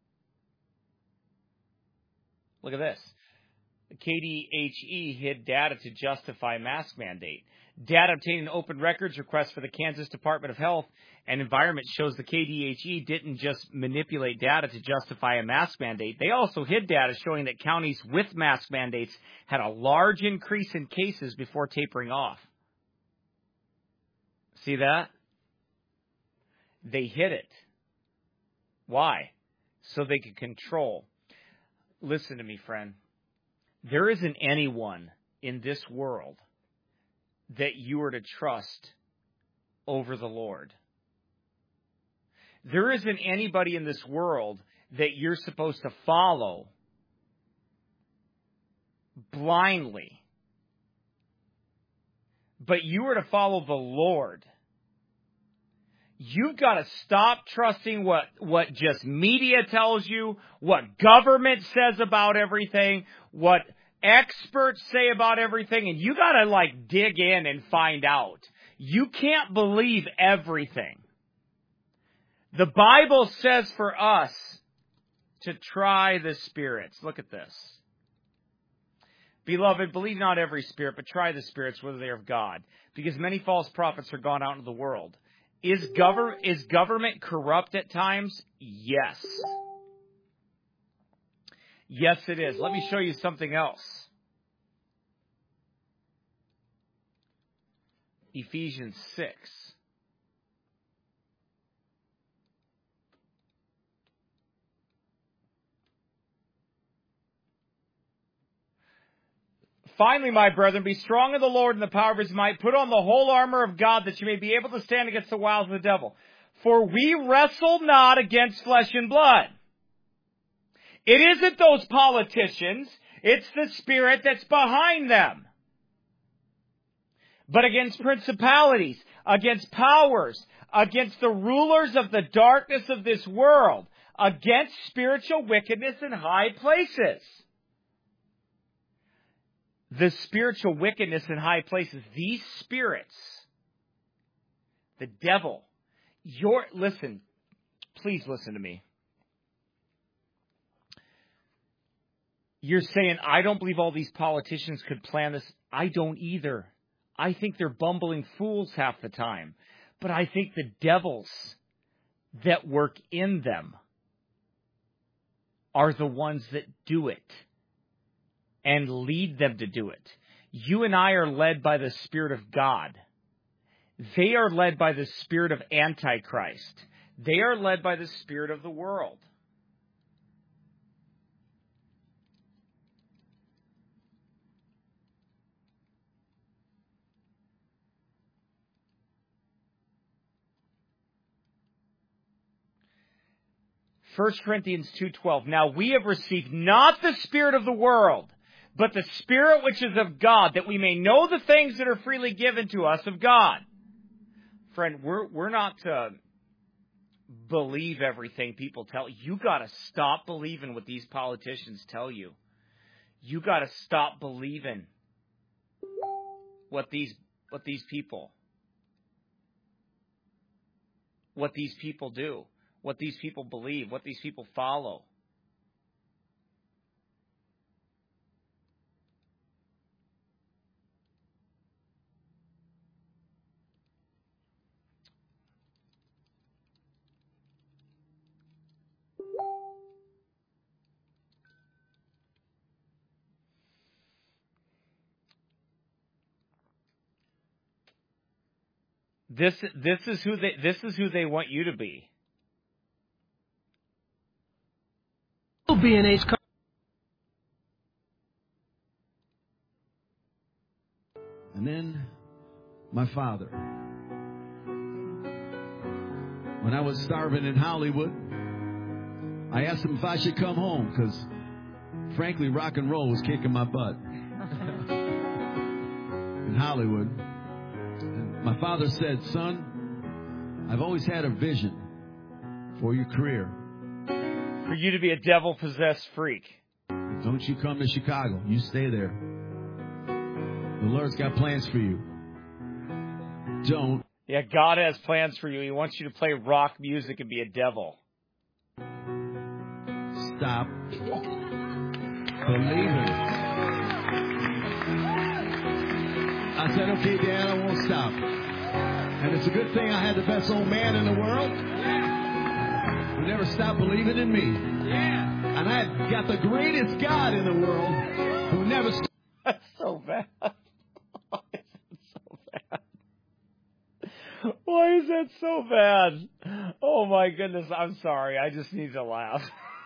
Look at this. The KDHE hid data to justify mask mandate. Data obtained in open records request for the Kansas Department of Health and Environment shows the KDHE didn't just manipulate data to justify a mask mandate. They also hid data showing that counties with mask mandates had a large increase in cases before tapering off. See that? They hid it. Why? So they could control. Listen to me, friend. There isn't anyone in this world that you are to trust over the Lord. There isn't anybody in this world that you're supposed to follow blindly. But you are to follow the Lord. You've got to stop trusting what just media tells you, what government says about everything, what experts say about everything, and you got to dig in and find out. You can't believe everything. The Bible says for us to try the spirits. Look at this. Beloved, believe not every spirit, but try the spirits whether they are of God, because many false prophets are gone out into the world. Is government corrupt at times? Yes. Yes, it is. Let me show you something else. Ephesians 6. Finally, my brethren, be strong in the Lord and the power of his might. Put on the whole armor of God that you may be able to stand against the wiles of the devil. For we wrestle not against flesh and blood. It isn't those politicians. It's the spirit that's behind them. But against principalities, against powers, against the rulers of the darkness of this world, against spiritual wickedness in high places. The spiritual wickedness in high places, these spirits, the devil, please listen to me. You're saying, I don't believe all these politicians could plan this. I don't either. I think they're bumbling fools half the time. But I think the devils that work in them are the ones that do it and lead them to do it. You and I are led by the Spirit of God. They are led by the spirit of Antichrist. They are led by the spirit of the world. First Corinthians 2:12. Now we have received not the spirit of the world, but the Spirit which is of God, that we may know the things that are freely given to us of God. Friend, we're not to believe everything people tell you. You got to stop believing what these politicians tell you. You got to stop believing what these people do, what these people believe, what these people follow. This is who they want you to be. B&H. And then my father. When I was starving in Hollywood, I asked him if I should come home because, frankly, rock and roll was kicking my butt in Hollywood. And my father said, "Son, I've always had a vision for your career. For you to be a devil-possessed freak. Don't you come to Chicago. You stay there. The Lord's got plans for you. Don't." Yeah, God has plans for you. He wants you to play rock music and be a devil. Stop believing. I said, "Okay, Dad, I won't stop." And it's a good thing I had the best old man in the world who never stopped believing in me. Yeah. And I got the greatest God in the world who never stopped. That's so bad. Why is that so bad? Oh my goodness, I'm sorry. I just need to laugh.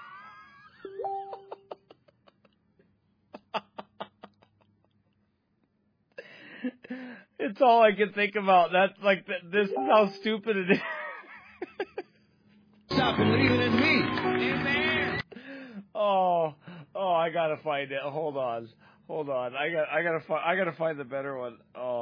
It's all I can think about. That's like, this is how stupid it is. Stop believing in me. Amen. Oh, I gotta find it. Hold on. I gotta find the better one.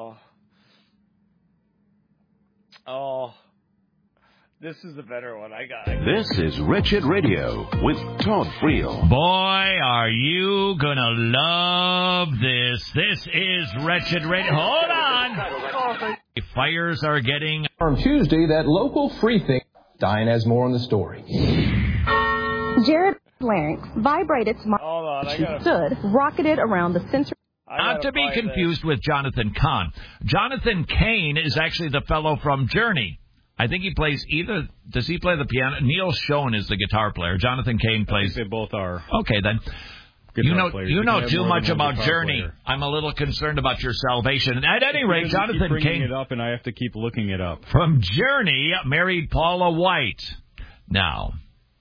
Oh, this is the better one. I got it. This is Wretched Radio with Todd Friel. Boy, are you gonna love this. This is Wretched Radio. Hold on. Fires are getting... On Tuesday, that local free thing. Diane has more on the story. Jared larynx vibrated Hold on, stood, rocketed around the center. Not to be confused with Jonathan Cahn. Jonathan Cain is actually the fellow from Journey. I think he plays either... Does he play the piano? Neil Schoen is the guitar player. Jonathan Cain plays... They both are. Okay, then. You know too much about Journey. Player. I'm a little concerned about your salvation. At any rate, Jonathan keep Cain... it up, and I have to keep looking it up. From Journey, married Paula White. Now...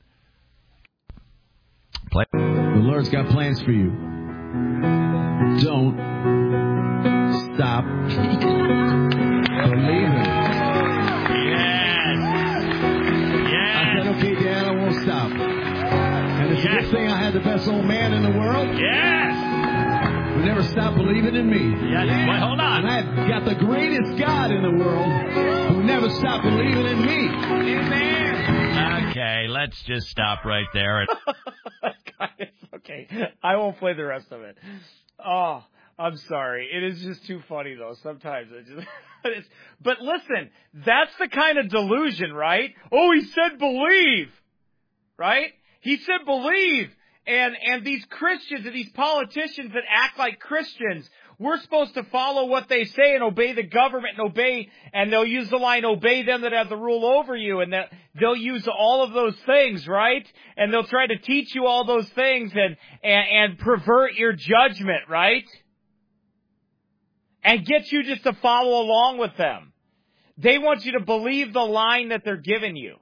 The Lord's got plans for you. Don't stop believing. Yes. I said, "Okay, Dad, I won't stop." And it's a good thing I had the best old man in the world. Yes. Who never stopped believing in me. Yes. Wait, hold on. And I got the greatest God in the world who never stopped believing in me. Amen. Okay, let's just stop right there. Okay, I won't play the rest of it. Oh, I'm sorry. It is just too funny, though. Sometimes it just... But listen, that's the kind of delusion, right? Oh, he said believe, right? He said believe. And these Christians and these politicians that act like Christians, We're supposed to follow what they say and obey the government and they'll use the line, obey them that have the rule over you, and that they'll use all of those things, right? And they'll try to teach you all those things and pervert your judgment, right? And get you just to follow along with them. They want you to believe the line that they're giving you.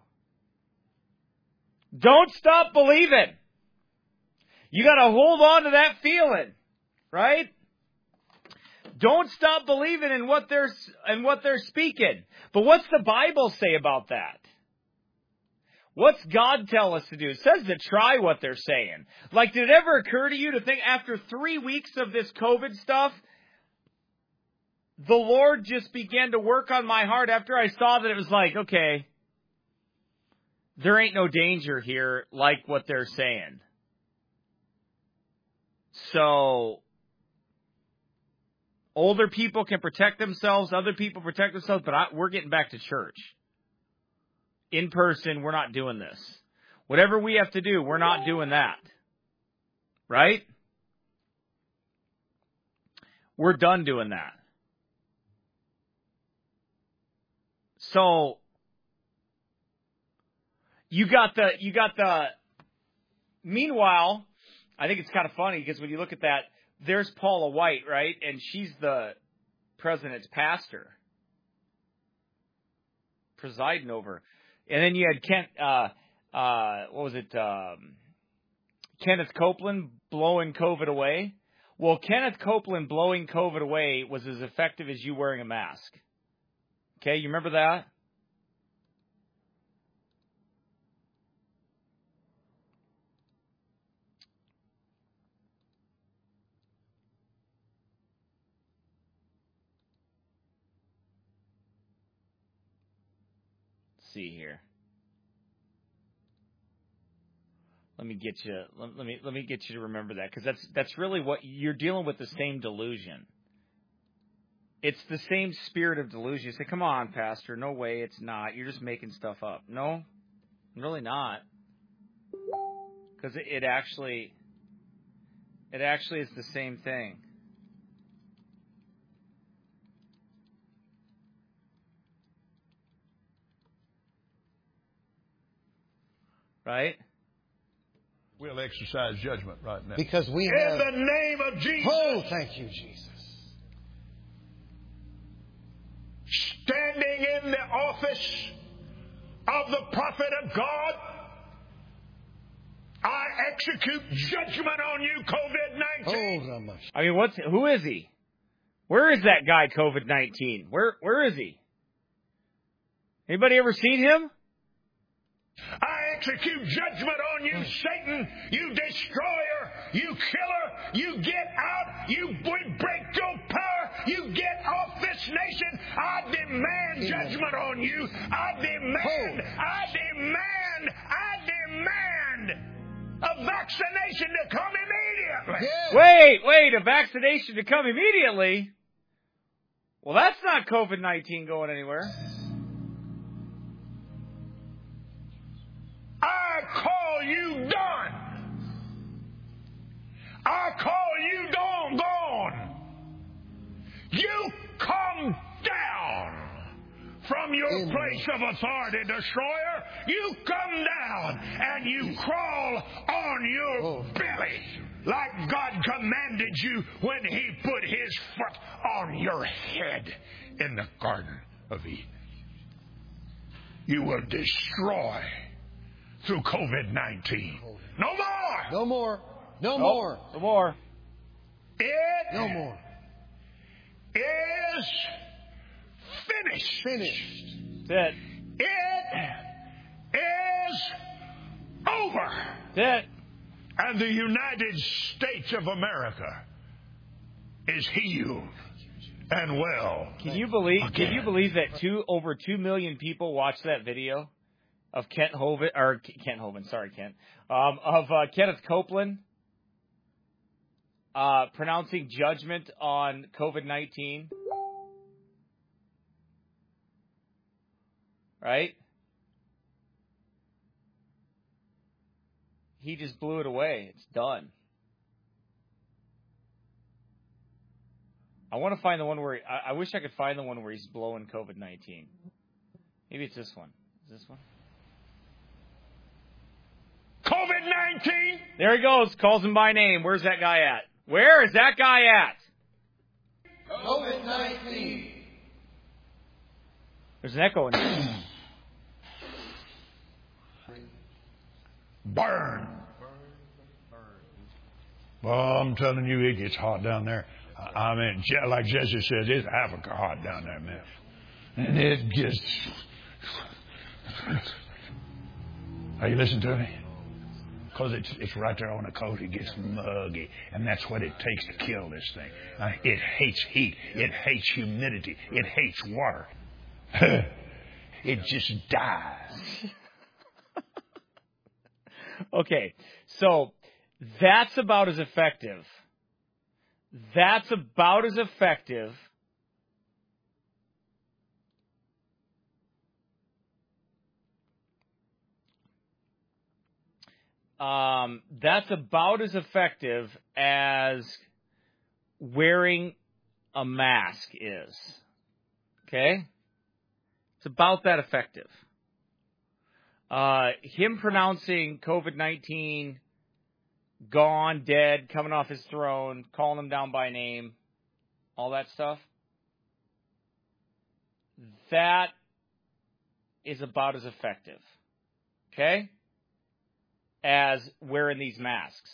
Don't stop believing. You gotta hold on to that feeling, right? Don't stop believing in what they're speaking. But what's the Bible say about that? What's God tell us to do? It says to try what they're saying. Like, did it ever occur to you to think after 3 weeks of this COVID stuff, the Lord just began to work on my heart after I saw that it was like, okay, there ain't no danger here like what they're saying. So, older people can protect themselves, other people protect themselves, but we're getting back to church. In person, we're not doing this. Whatever we have to do, we're not doing that. Right? We're done doing that. So, you got the, meanwhile, I think it's kind of funny because when you look at that, there's Paula White, right? And she's the president's pastor. Presiding over. And then you had Kenneth Copeland blowing COVID away. Well, Kenneth Copeland blowing COVID away was as effective as you wearing a mask. Okay, you remember that? Let's see here. Let me get you. Let me get you to remember that, because that's really what you're dealing with, the same delusion. It's the same spirit of delusion. You say, come on, Pastor, no way, it's not. You're just making stuff up. No, I'm really not. Because it actually is the same thing. Right? We'll exercise judgment right now. Because we have... In the name of Jesus. Oh, thank you, Jesus. Standing in the office of the prophet of God, I execute judgment on you, COVID-19. Oh, I mean, who is he? Where is that guy, COVID-19? Where is he? Anybody ever seen him? I execute judgment on you, Satan, you destroyer, you killer, you get out, we break your power, you get off this nation. I demand judgment on you. I demand a vaccination to come immediately. Yeah. Wait, a vaccination to come immediately? Well, that's not COVID-19 going anywhere. I call you done. I call you gone. You come down from your place of authority, destroyer. You come down and you crawl on your belly like God commanded you when He put His foot on your head in the Garden of Eden. You will destroy through COVID-19. No more. No more. No more. No more. No more. Is finished. Finished. That's it. It is over. That's it. And the United States of America is healed and well. Can you believe that over 2 million people watched that video of Kenneth Copeland pronouncing judgment on COVID-19? Right? He just blew it away. It's done. I want to find the one where I wish I could find the one where he's blowing COVID-19. Maybe it's this one. Is this one? COVID-19? There he goes. Calls him by name. Where's that guy at? Where is that guy at? COVID-19. There's an echo in there. Burn. Well, I'm telling you, it gets hot down there. I mean, like Jesse says, it's Africa hot down there, man. And it just... Are you listening to me? Because it's right there on the coast. It gets muggy. And that's what it takes to kill this thing. It hates heat. It hates humidity. It hates water. It just dies. Okay, so that's about as effective. That's about as effective that's about as effective as wearing a mask is. Okay? It's about that effective. Him pronouncing COVID-19 gone, dead, coming off his throne, calling him down by name, all that stuff, that is about as effective, okay, as wearing these masks.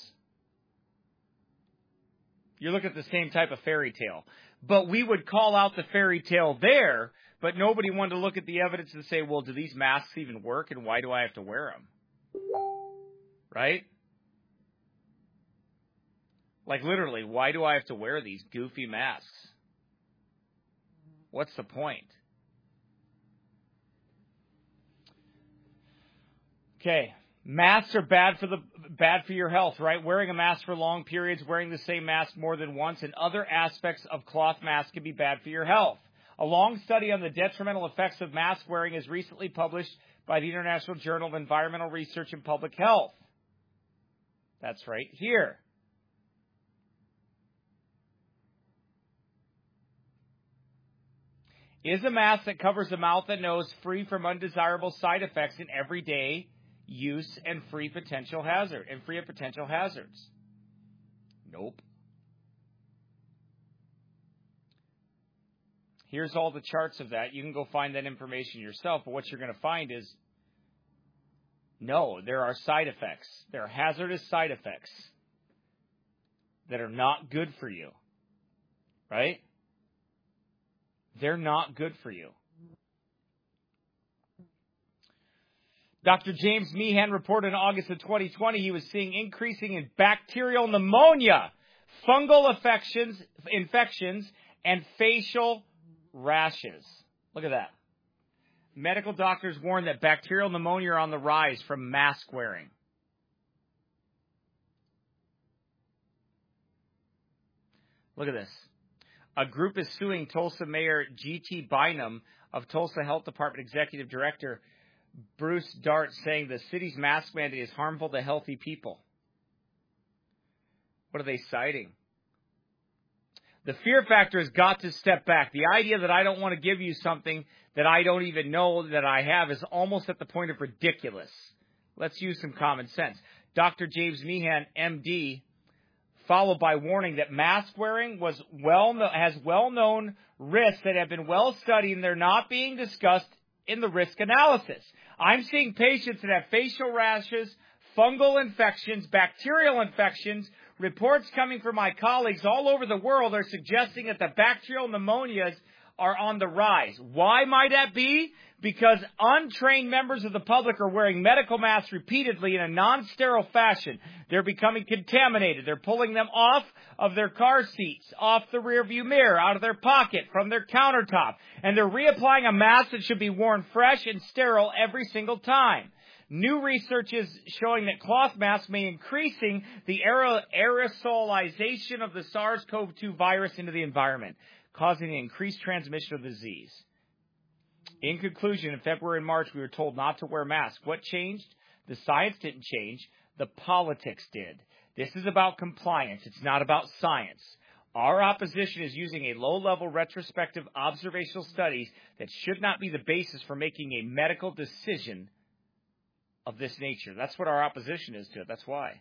You're looking at the same type of fairy tale. But we would call out the fairy tale there, but nobody wanted to look at the evidence and say, well, do these masks even work, and why do I have to wear them? Right? Like, literally, why do I have to wear these goofy masks? What's the point? Okay, masks are bad for your health, right? Wearing a mask for long periods, wearing the same mask more than once, and other aspects of cloth masks can be bad for your health. A long study on the detrimental effects of mask wearing is recently published by the International Journal of Environmental Research and Public Health. That's right here. Is a mask that covers the mouth and nose free from undesirable side effects in everyday use and free of potential hazards? Nope. Here's all the charts of that. You can go find that information yourself, but what you're going to find is, no, there are side effects. There are hazardous side effects that are not good for you, right? They're not good for you. Dr. James Meehan reported in August of 2020 he was seeing increasing in bacterial pneumonia, fungal infections, and facial rashes. Look at that. Medical doctors warn that bacterial pneumonia are on the rise from mask wearing. Look at this. A group is suing Tulsa Mayor G.T. Bynum of Tulsa Health Department Executive Director Bruce Dart, saying the city's mask mandate is harmful to healthy people. What are they citing? The fear factor has got to step back. The idea that I don't want to give you something that I don't even know that I have is almost at the point of ridiculous. Let's use some common sense. Dr. James Meehan, MD, followed by warning that mask wearing has well-known risks that have been well studied and they're not being discussed in the risk analysis. I'm seeing patients that have facial rashes, fungal infections, bacterial infections. Reports coming from my colleagues all over the world are suggesting that the bacterial pneumonias are on the rise. Why might that be? Because untrained members of the public are wearing medical masks repeatedly in a non-sterile fashion. They're becoming contaminated. They're pulling them off of their car seats, off the rearview mirror, out of their pocket, from their countertop. And they're reapplying a mask that should be worn fresh and sterile every single time. New research is showing that cloth masks may increasing the aerosolization of the SARS-CoV-2 virus into the environment, causing the increased transmission of the disease. In conclusion, in February and March, we were told not to wear masks. What changed? The science didn't change. The politics did. This is about compliance. It's not about science. Our opposition is using a low-level retrospective observational studies that should not be the basis for making a medical decision of this nature. That's what our opposition is to it. That's why.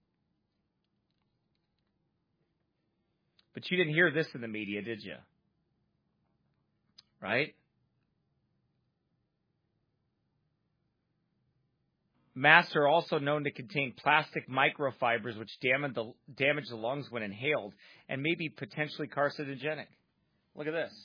But you didn't hear this in the media, did you? Right? Masks are also known to contain plastic microfibers which damage the lungs when inhaled and may be potentially carcinogenic. Look at this.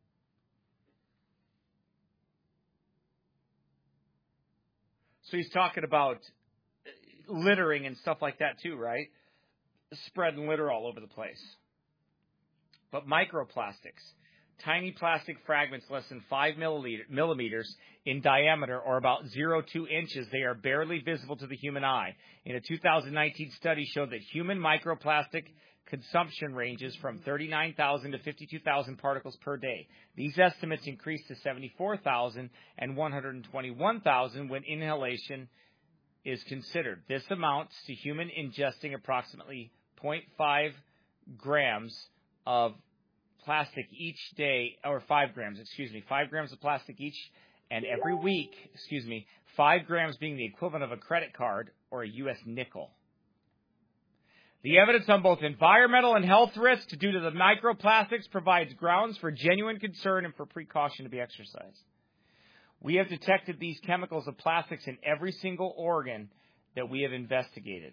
So he's talking about littering and stuff like that too, right? Spreading litter all over the place. But microplastics, tiny plastic fragments less than 5 millimeters in diameter or about 0.2 inches, they are barely visible to the human eye. In a 2019 study showed that human microplastic consumption ranges from 39,000 to 52,000 particles per day. These estimates increased to 74,000 and 121,000 when inhalation is considered. This amounts to human ingesting approximately 0.5 grams of plastic each day, or 5 grams, 5 grams of plastic each and every week, 5 grams being the equivalent of a credit card or a U.S. nickel. The evidence on both environmental and health risks due to the microplastics provides grounds for genuine concern and for precaution to be exercised. We have detected these chemicals of plastics in every single organ that we have investigated.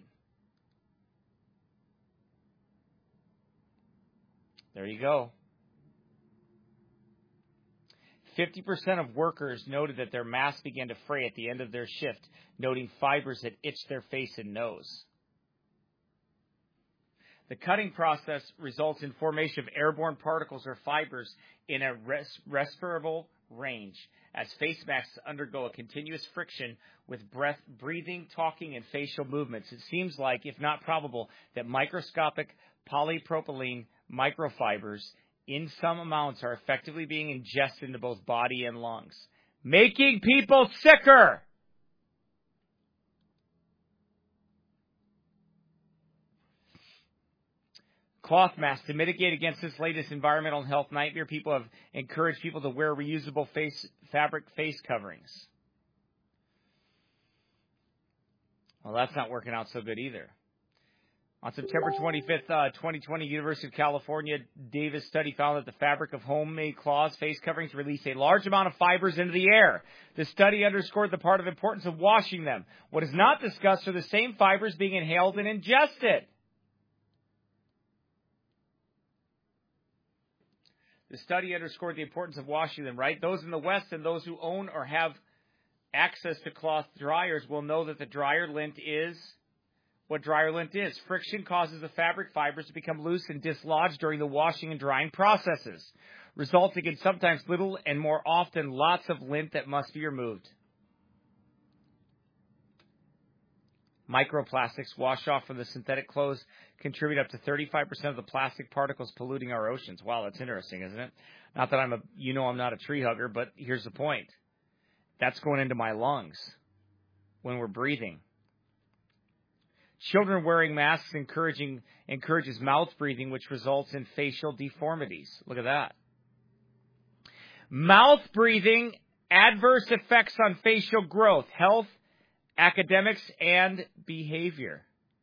There you go. 50% of workers noted that their masks began to fray at the end of their shift, noting fibers that itch their face and nose. The cutting process results in formation of airborne particles or fibers in a respirable range, as face masks undergo a continuous friction with breath, breathing, talking, and facial movements. It seems like, if not probable, that microscopic polypropylene microfibers in some amounts are effectively being ingested into both body and lungs, making people sicker. Cloth masks. To mitigate against this latest environmental and health nightmare, people have encouraged people to wear reusable fabric face coverings. Well, that's not working out so good either. On September 25th, 2020, University of California Davis study found that the fabric of homemade cloths face coverings release a large amount of fibers into the air. The study underscored the part of importance of washing them. What is not discussed are the same fibers being inhaled and ingested. The study underscored the importance of washing them, right? Those in the West and those who own or have access to cloth dryers will know that the dryer lint is what dryer lint is. Friction causes the fabric fibers to become loose and dislodge during the washing and drying processes, resulting in sometimes little and more often lots of lint that must be removed. Microplastics wash off from the synthetic clothes contribute up to 35% of the plastic particles polluting our oceans. Wow, that's interesting, isn't it? Not that I'm not a tree hugger, but here's the point. That's going into my lungs when we're breathing. Children wearing masks encourages mouth breathing, which results in facial deformities. Look at that. Mouth breathing, adverse effects on facial growth, health, academics, and behavior.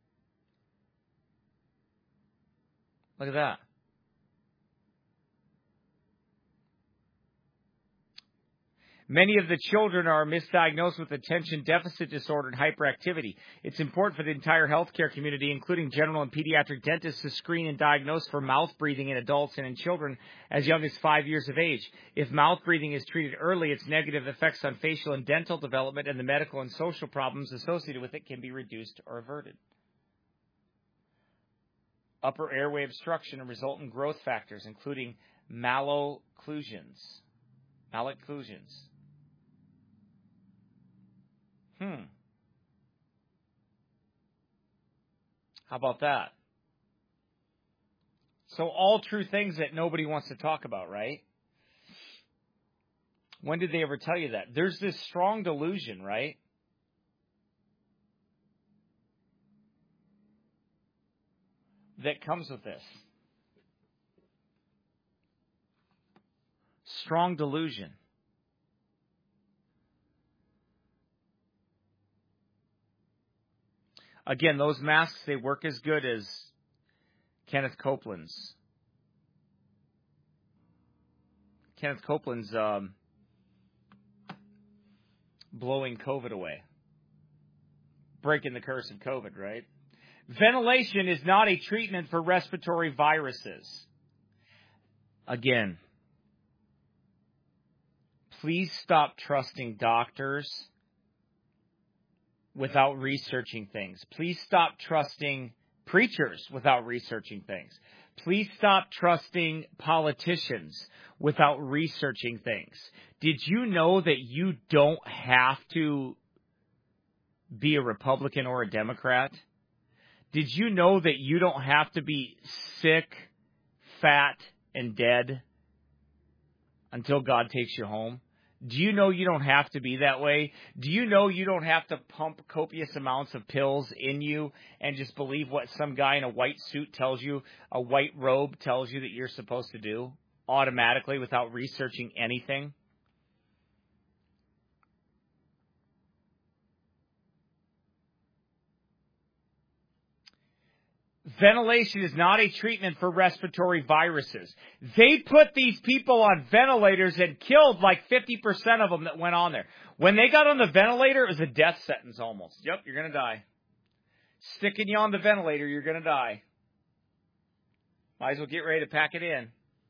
Look at that. Many of the children are misdiagnosed with attention deficit disorder and hyperactivity. It's important for the entire healthcare community, including general and pediatric dentists, to screen and diagnose for mouth breathing in adults and in children as young as 5 years of age. If mouth breathing is treated early, its negative effects on facial and dental development and the medical and social problems associated with it can be reduced or averted. Upper airway obstruction and resultant growth factors, including malocclusions. How about that? So all true things that nobody wants to talk about, right? When did they ever tell you that? There's this strong delusion, right? That comes with this. strong delusion. Again, those masks, they work as good as Kenneth Copeland's. Kenneth Copeland's blowing COVID away. Breaking the curse of COVID, right? Ventilation is not a treatment for respiratory viruses. Again, please stop trusting doctors without researching things. Please stop trusting preachers without researching things. Please stop trusting politicians without researching things. Did you know that you don't have to be a Republican or a Democrat? Did you know that you don't have to be sick, fat, and dead until God takes you home? Do you know you don't have to be that way? Do you know you don't have to pump copious amounts of pills in you and just believe what some guy in a white suit tells you, a white robe tells you that you're supposed to do automatically without researching anything? Ventilation is not a treatment for respiratory viruses. They put these people on ventilators and killed like 50% of them that went on there. When they got on the ventilator, it was a death sentence almost. Yep, you're going to die. Sticking you on the ventilator, you're going to die. Might as well get ready to pack it in.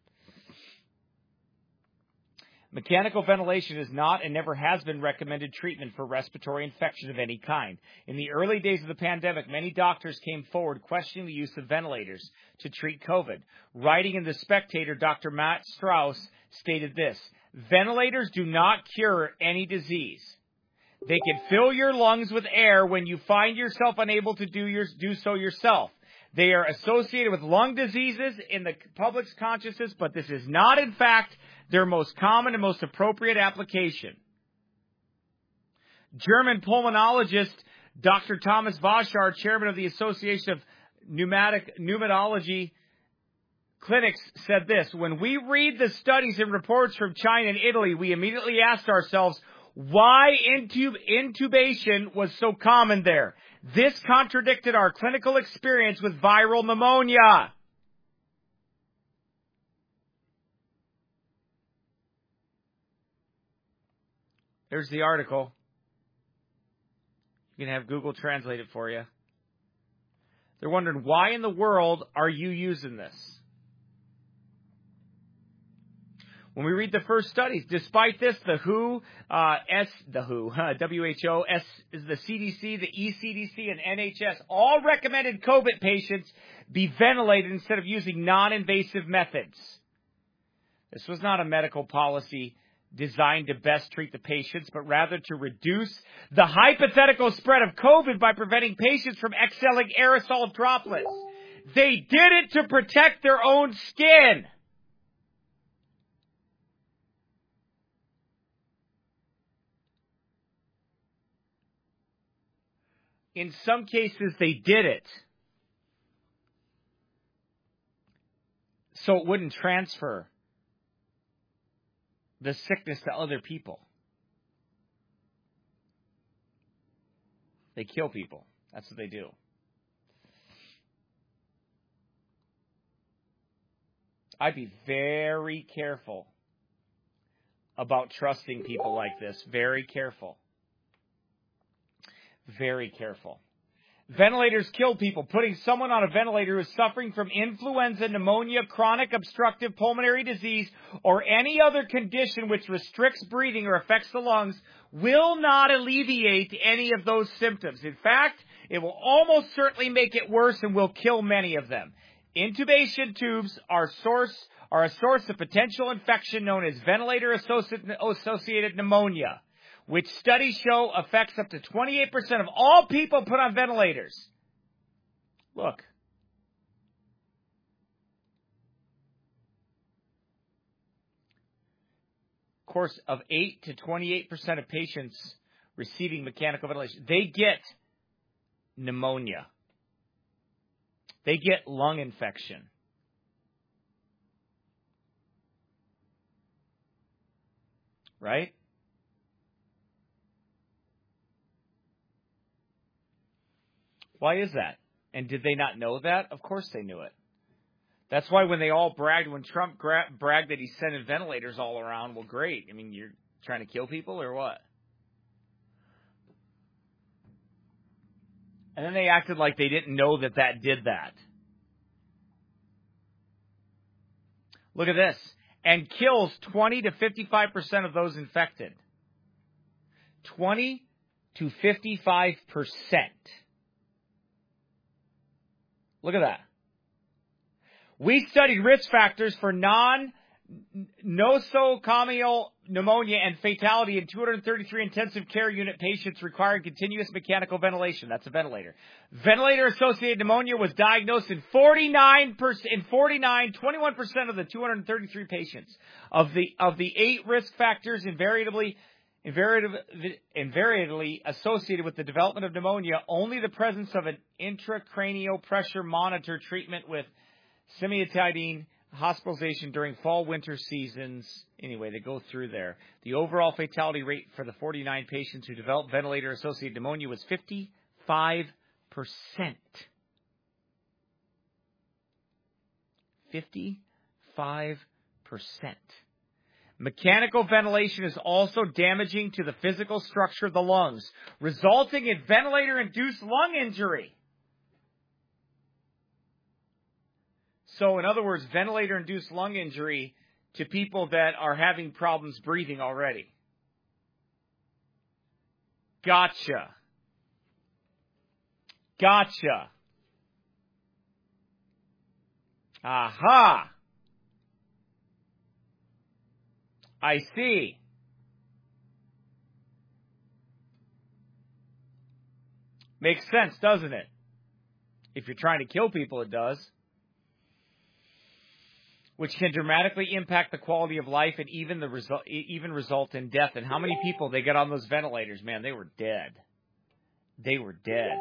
Mechanical ventilation is not and never has been recommended treatment for respiratory infection of any kind. In the early days of the pandemic, many doctors came forward questioning the use of ventilators to treat COVID. Writing in The Spectator, Dr. Matt Strauss stated this: ventilators do not cure any disease. They can fill your lungs with air when you find yourself unable to do so yourself. They are associated with lung diseases in the public's consciousness, but this is not, in fact, their most common and most appropriate application. German pulmonologist Dr. Thomas Vachar, chairman of the Association of Pneumatology Clinics, said this: when we read the studies and reports from China and Italy, we immediately asked ourselves why intubation was so common there. This contradicted our clinical experience with viral pneumonia. There's the article. You can have Google translate it for you. They're wondering, why in the world are you using this? When we read the first studies, despite this, the WHO, WHO, the CDC, the ECDC, and NHS all recommended COVID patients be ventilated instead of using non-invasive methods. This was not a medical policy designed to best treat the patients, but rather to reduce the hypothetical spread of COVID by preventing patients from exhaling aerosol droplets. They did it to protect their own skin. In some cases, they did it so it wouldn't transfer the sickness to other people. They kill people. That's what they do. I'd be very careful about trusting people like this. Very careful. Very careful. Ventilators kill people. Putting someone on a ventilator who is suffering from influenza, pneumonia, chronic obstructive pulmonary disease, or any other condition which restricts breathing or affects the lungs will not alleviate any of those symptoms. In fact, it will almost certainly make it worse and will kill many of them. Intubation tubes are a source of potential infection known as ventilator-associated pneumonia, which studies show affects up to 28% of all people put on ventilators. Look. Of course, of 8 to 28% of patients receiving mechanical ventilation, they get pneumonia. They get lung infection. right? Why is that? And did they not know that? Of course they knew it. That's why when they all bragged, when Trump bragged that he's sending ventilators all around, well, great. I mean, you're trying to kill people or what? And then they acted like they didn't know that did that. Look at this. And kills 20 to 55% of those infected. 20 to 55%. Look at that. We studied risk factors for nosocomial pneumonia and fatality in 233 intensive care unit patients requiring continuous mechanical ventilation. That's a ventilator. Ventilator-associated pneumonia was diagnosed in 21% of the 233 patients. Of the 8 risk factors invariably associated with the development of pneumonia, only the presence of an intracranial pressure monitor treatment with cimetidine hospitalization during fall-winter seasons. Anyway, they go through there. The overall fatality rate for the 49 patients who developed ventilator-associated pneumonia was 55%. 55%. Mechanical ventilation is also damaging to the physical structure of the lungs, resulting in ventilator-induced lung injury. So, in other words, ventilator-induced lung injury to people that are having problems breathing already. Gotcha. Aha. I see. Makes sense, doesn't it? If you're trying to kill people, it does. Which can dramatically impact the quality of life and even result in death. And how many people they got on those ventilators? Man, they were dead. They were dead.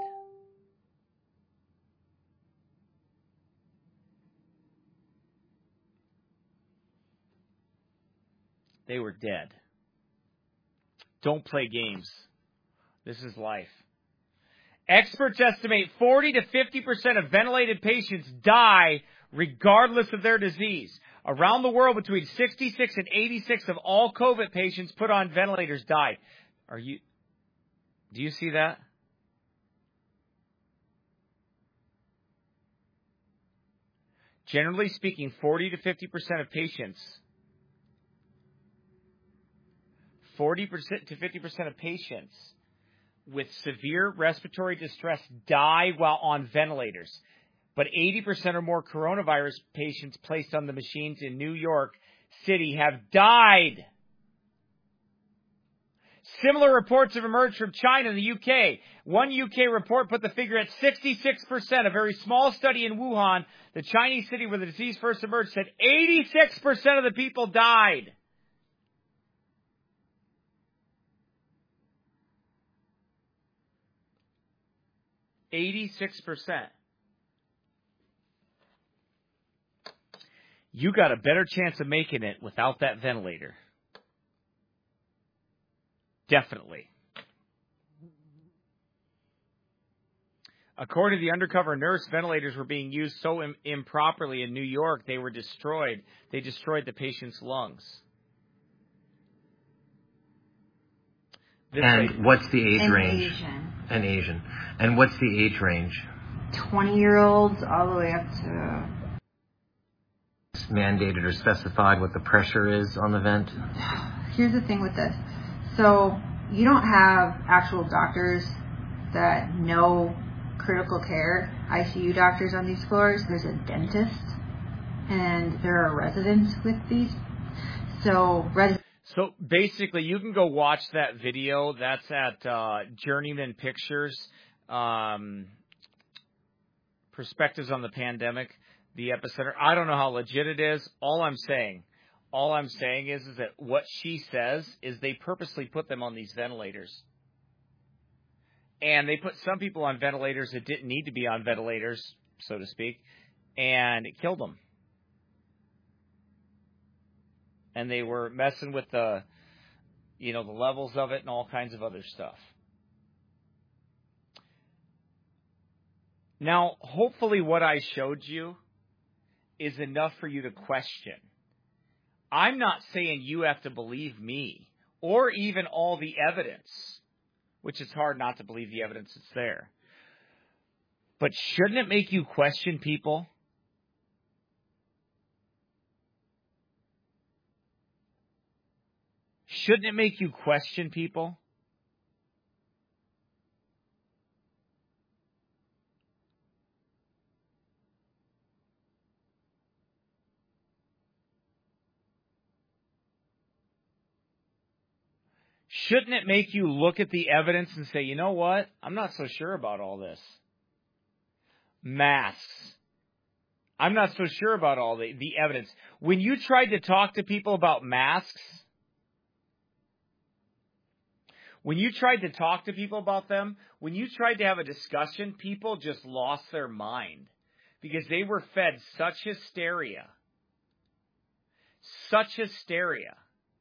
They were dead. Don't play games. This is life. Experts estimate 40 to 50% of ventilated patients die regardless of their disease. Around the world, between 66 and 86 of all COVID patients put on ventilators died. Do you see that? Generally speaking, 40 to 50% of patients, 40% to 50% of patients with severe respiratory distress die while on ventilators. But 80% or more coronavirus patients placed on the machines in New York City have died. Similar reports have emerged from China and the UK. One UK report put the figure at 66%. A very small study in Wuhan, the Chinese city where the disease first emerged, said 86% of the people died. %. You got a better chance of making it without that ventilator. Definitely. According to the undercover nurse, ventilators were being used so improperly in New York, they were destroyed. They destroyed the patient's lungs. What's the age range? An Asian. And what's the age range? 20-year-olds all the way up to... Mandated or specified what the pressure is on the vent? Here's the thing with this. So you don't have actual doctors that know critical care, ICU doctors on these floors. There's a dentist, and there are residents with these. So basically, you can go watch that video. That's at Journeyman Pictures, Perspectives on the Pandemic, the Epicenter. I don't know how legit it is. All I'm saying is that what she says is they purposely put them on these ventilators. And they put some people on ventilators that didn't need to be on ventilators, so to speak, and it killed them. And they were messing with the the levels of it and all kinds of other stuff. Now, hopefully what I showed you is enough for you to question. I'm not saying you have to believe me or even all the evidence, which is hard not to believe the evidence that's there. But shouldn't it make you question people? Shouldn't it make you question people? Shouldn't it make you look at the evidence and say, you know what? I'm not so sure about all this. Masks. I'm not so sure about all the evidence. When you tried to talk to people about masks, when you tried to talk to people about them, when you tried to have a discussion, people just lost their mind because they were fed such hysteria. Such hysteria.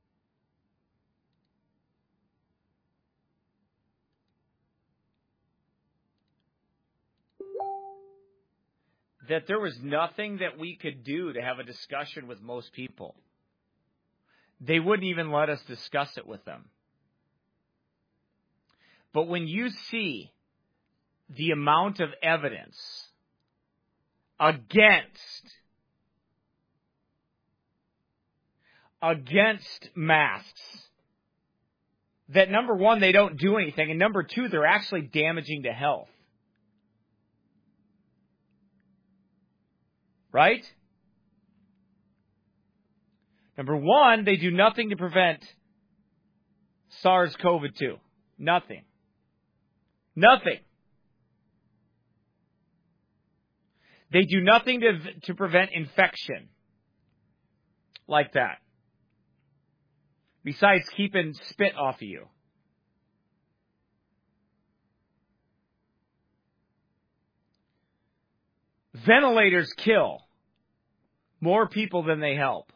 That there was nothing that we could do to have a discussion with most people. They wouldn't even let us discuss it with them. But when you see the amount of evidence against masks, that number one, they don't do anything, and number two, they're actually damaging to health. Right? Number one, they do nothing to prevent SARS-CoV-2. Nothing. Nothing. They do nothing to prevent infection like that. Besides keeping spit off of you. Ventilators kill more people than they help.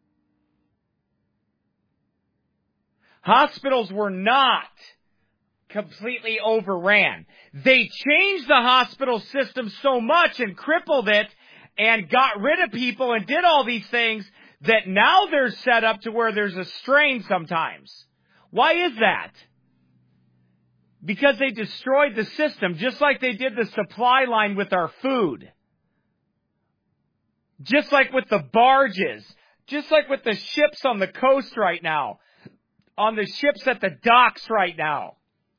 Hospitals were not completely overran. They changed the hospital system so much and crippled it and got rid of people and did all these things that now they're set up to where there's a strain sometimes. Why is that? Because they destroyed the system, just like they did the supply line with our food. Just like with the barges. Just like with the ships on the coast right now. On the ships at the docks right now.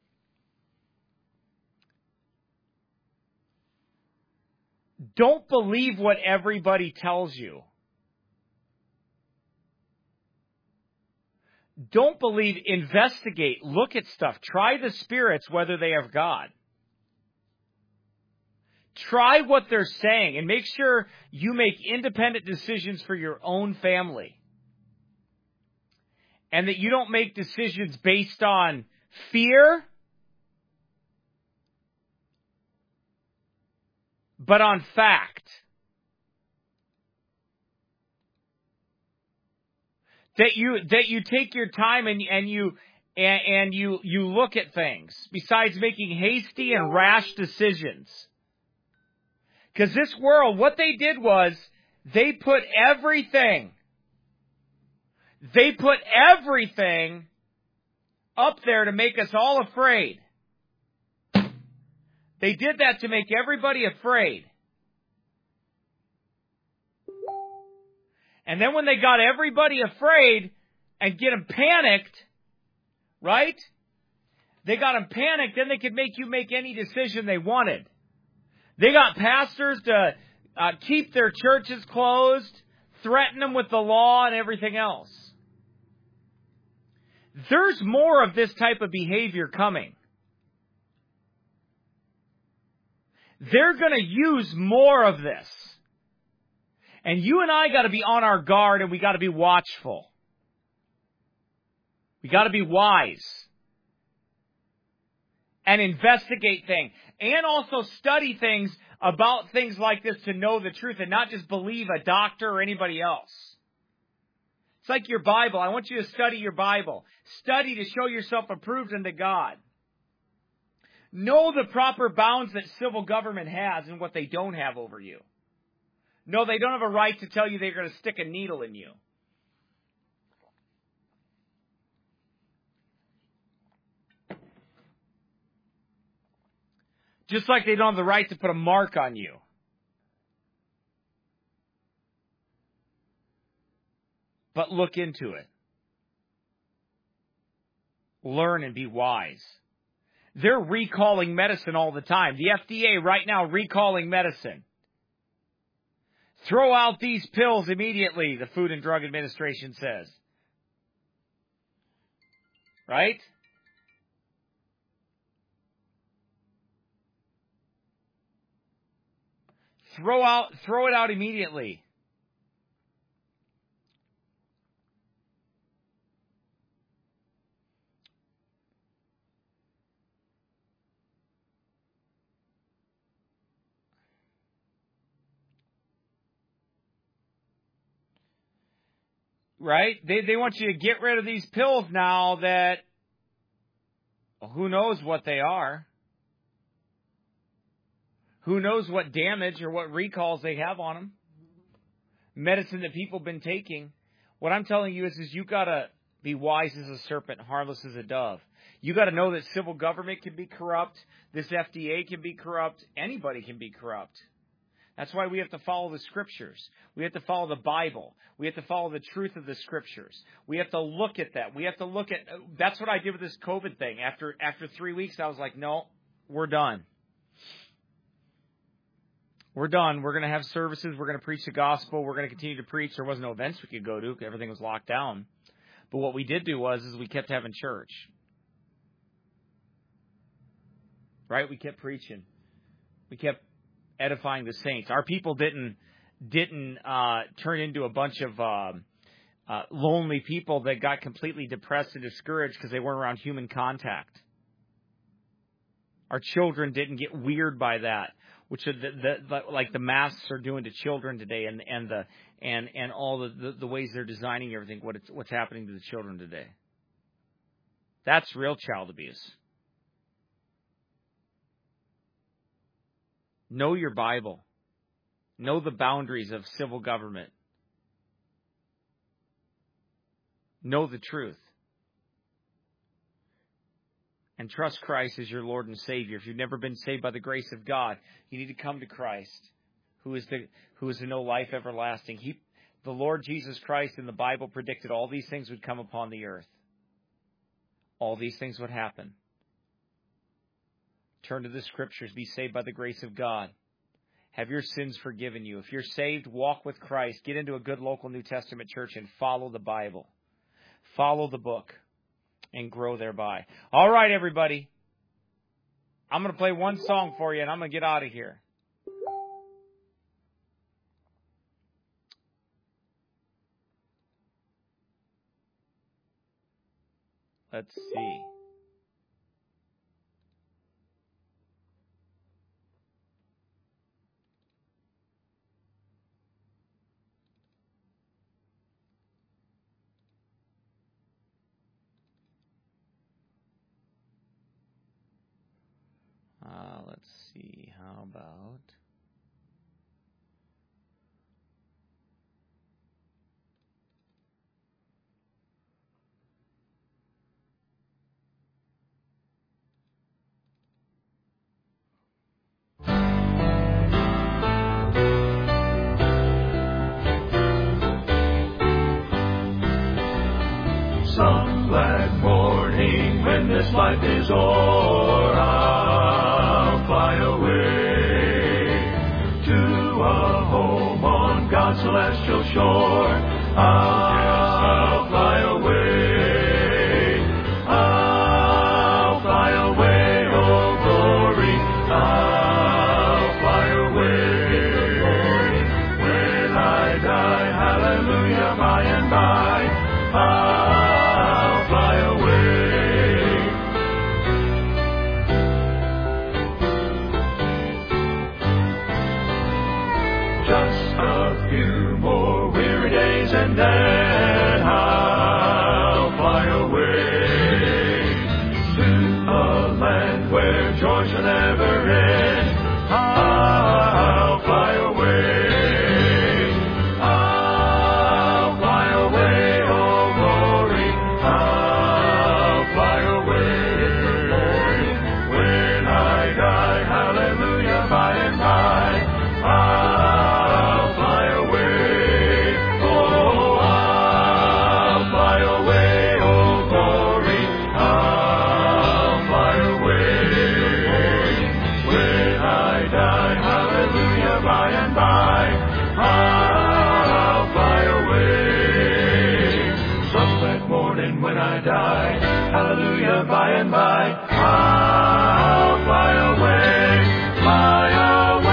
Don't believe what everybody tells you. Don't believe, investigate, look at stuff. Try the spirits whether they are God. Try what they're saying and make sure you make independent decisions for your own family. And that you don't make decisions based on fear, but on fact. That you take your time and you look at things besides making hasty and rash decisions. Because this world, what they did was, they put everything up there to make us all afraid. They did that to make everybody afraid. And then when they got everybody afraid and get them panicked, right? They got them panicked, then they could make you make any decision they wanted. They got pastors to keep their churches closed, threaten them with the law and everything else. There's more of this type of behavior coming. They're going to use more of this. And you and I got to be on our guard and we got to be watchful. We got to be wise. And investigate things. And also study things about things like this to know the truth and not just believe a doctor or anybody else. It's like your Bible. I want you to study your Bible. Study to show yourself approved unto God. Know the proper bounds that civil government has and what they don't have over you. No, they don't have a right to tell you they're going to stick a needle in you. Just like they don't have the right to put a mark on you. But look into it. Learn and be wise. They're recalling medicine all the time. The FDA right now recalling medicine. Throw out these pills immediately, the Food and Drug Administration says. Right? Throw it out immediately. Right? They want you to get rid of these pills now that, well, who knows what they are. Who knows what damage or what recalls they have on them. Medicine that people have been taking. What I'm telling you is you got to be wise as a serpent, harmless as a dove. You got to know that civil government can be corrupt. This FDA can be corrupt. Anybody can be corrupt. That's why we have to follow the Scriptures. We have to follow the Bible. We have to follow the truth of the Scriptures. We have to look at that. We have to look at... That's what I did with this COVID thing. After 3 weeks, I was like, no, we're done. We're done. We're going to have services. We're going to preach the gospel. We're going to continue to preach. There wasn't no events we could go to. Everything was locked down. But what we did do is we kept having church. Right? We kept preaching. We kept edifying the saints. Our people didn't turn into a bunch of lonely people that got completely depressed and discouraged because they weren't around human contact. Our children didn't get weird by that, which are like the masks are doing to children today, and all the ways they're designing everything. What's happening to the children today? That's real child abuse. Know your Bible. Know the boundaries of civil government. Know the truth. And trust Christ as your Lord and Savior. If you've never been saved by the grace of God, you need to come to Christ, who is to know life everlasting. The Lord Jesus Christ in the Bible predicted all these things would come upon the earth. All these things would happen. Turn to the Scriptures. Be saved by the grace of God. Have your sins forgiven you. If you're saved, walk with Christ. Get into a good local New Testament church and follow the Bible. Follow the book and grow thereby. All right, everybody. I'm going to play one song for you, and I'm going to get out of here. Let's see. Let's see, how about... Some glad morning when this life is o'er, I'll fly away to a home on God's celestial shore. I'll fly away. I'll fly away, oh glory. I'll fly away. When I die, hallelujah, by and by. I'll fly away. Just a few more weary days and then joy shall never end. I'll fly away. I'll fly away, oh glory. I'll fly away. When I die, hallelujah, by and by. I'll fly away. Oh, I'll fly away, oh glory. I'll fly away. When I die, hallelujah, by and by. I'll fly away. Sunset morning when I die, hallelujah, by and by. I'll fly away, fly away.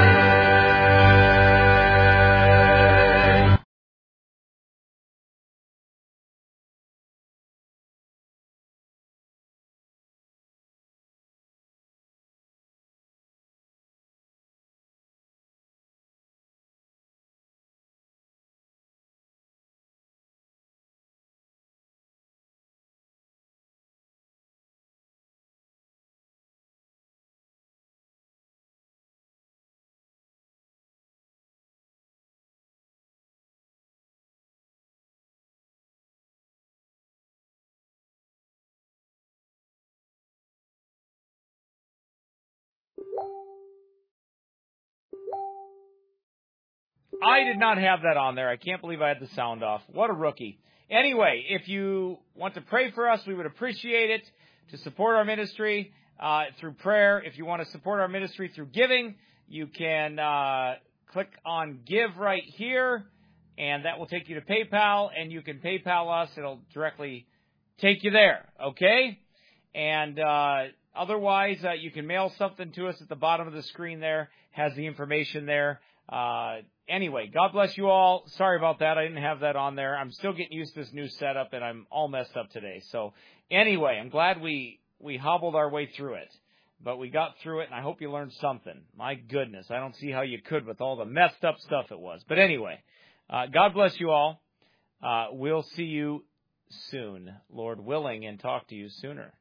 I did not have that on there. I can't believe I had the sound off. What a rookie. Anyway, if you want to pray for us, we would appreciate it. To support our ministry through prayer. If you want to support our ministry through giving, you can click on Give right here, and that will take you to PayPal, and you can PayPal us. It'll directly take you there, okay? And otherwise, you can mail something to us at the bottom of the screen there. Has the information there. Anyway, God bless you all. Sorry about that. I didn't have that on there. I'm still getting used to this new setup, and I'm all messed up today. So anyway, I'm glad we hobbled our way through it. But we got through it, and I hope you learned something. My goodness, I don't see how you could with all the messed up stuff it was. But anyway, God bless you all. We'll see you soon, Lord willing, and talk to you sooner.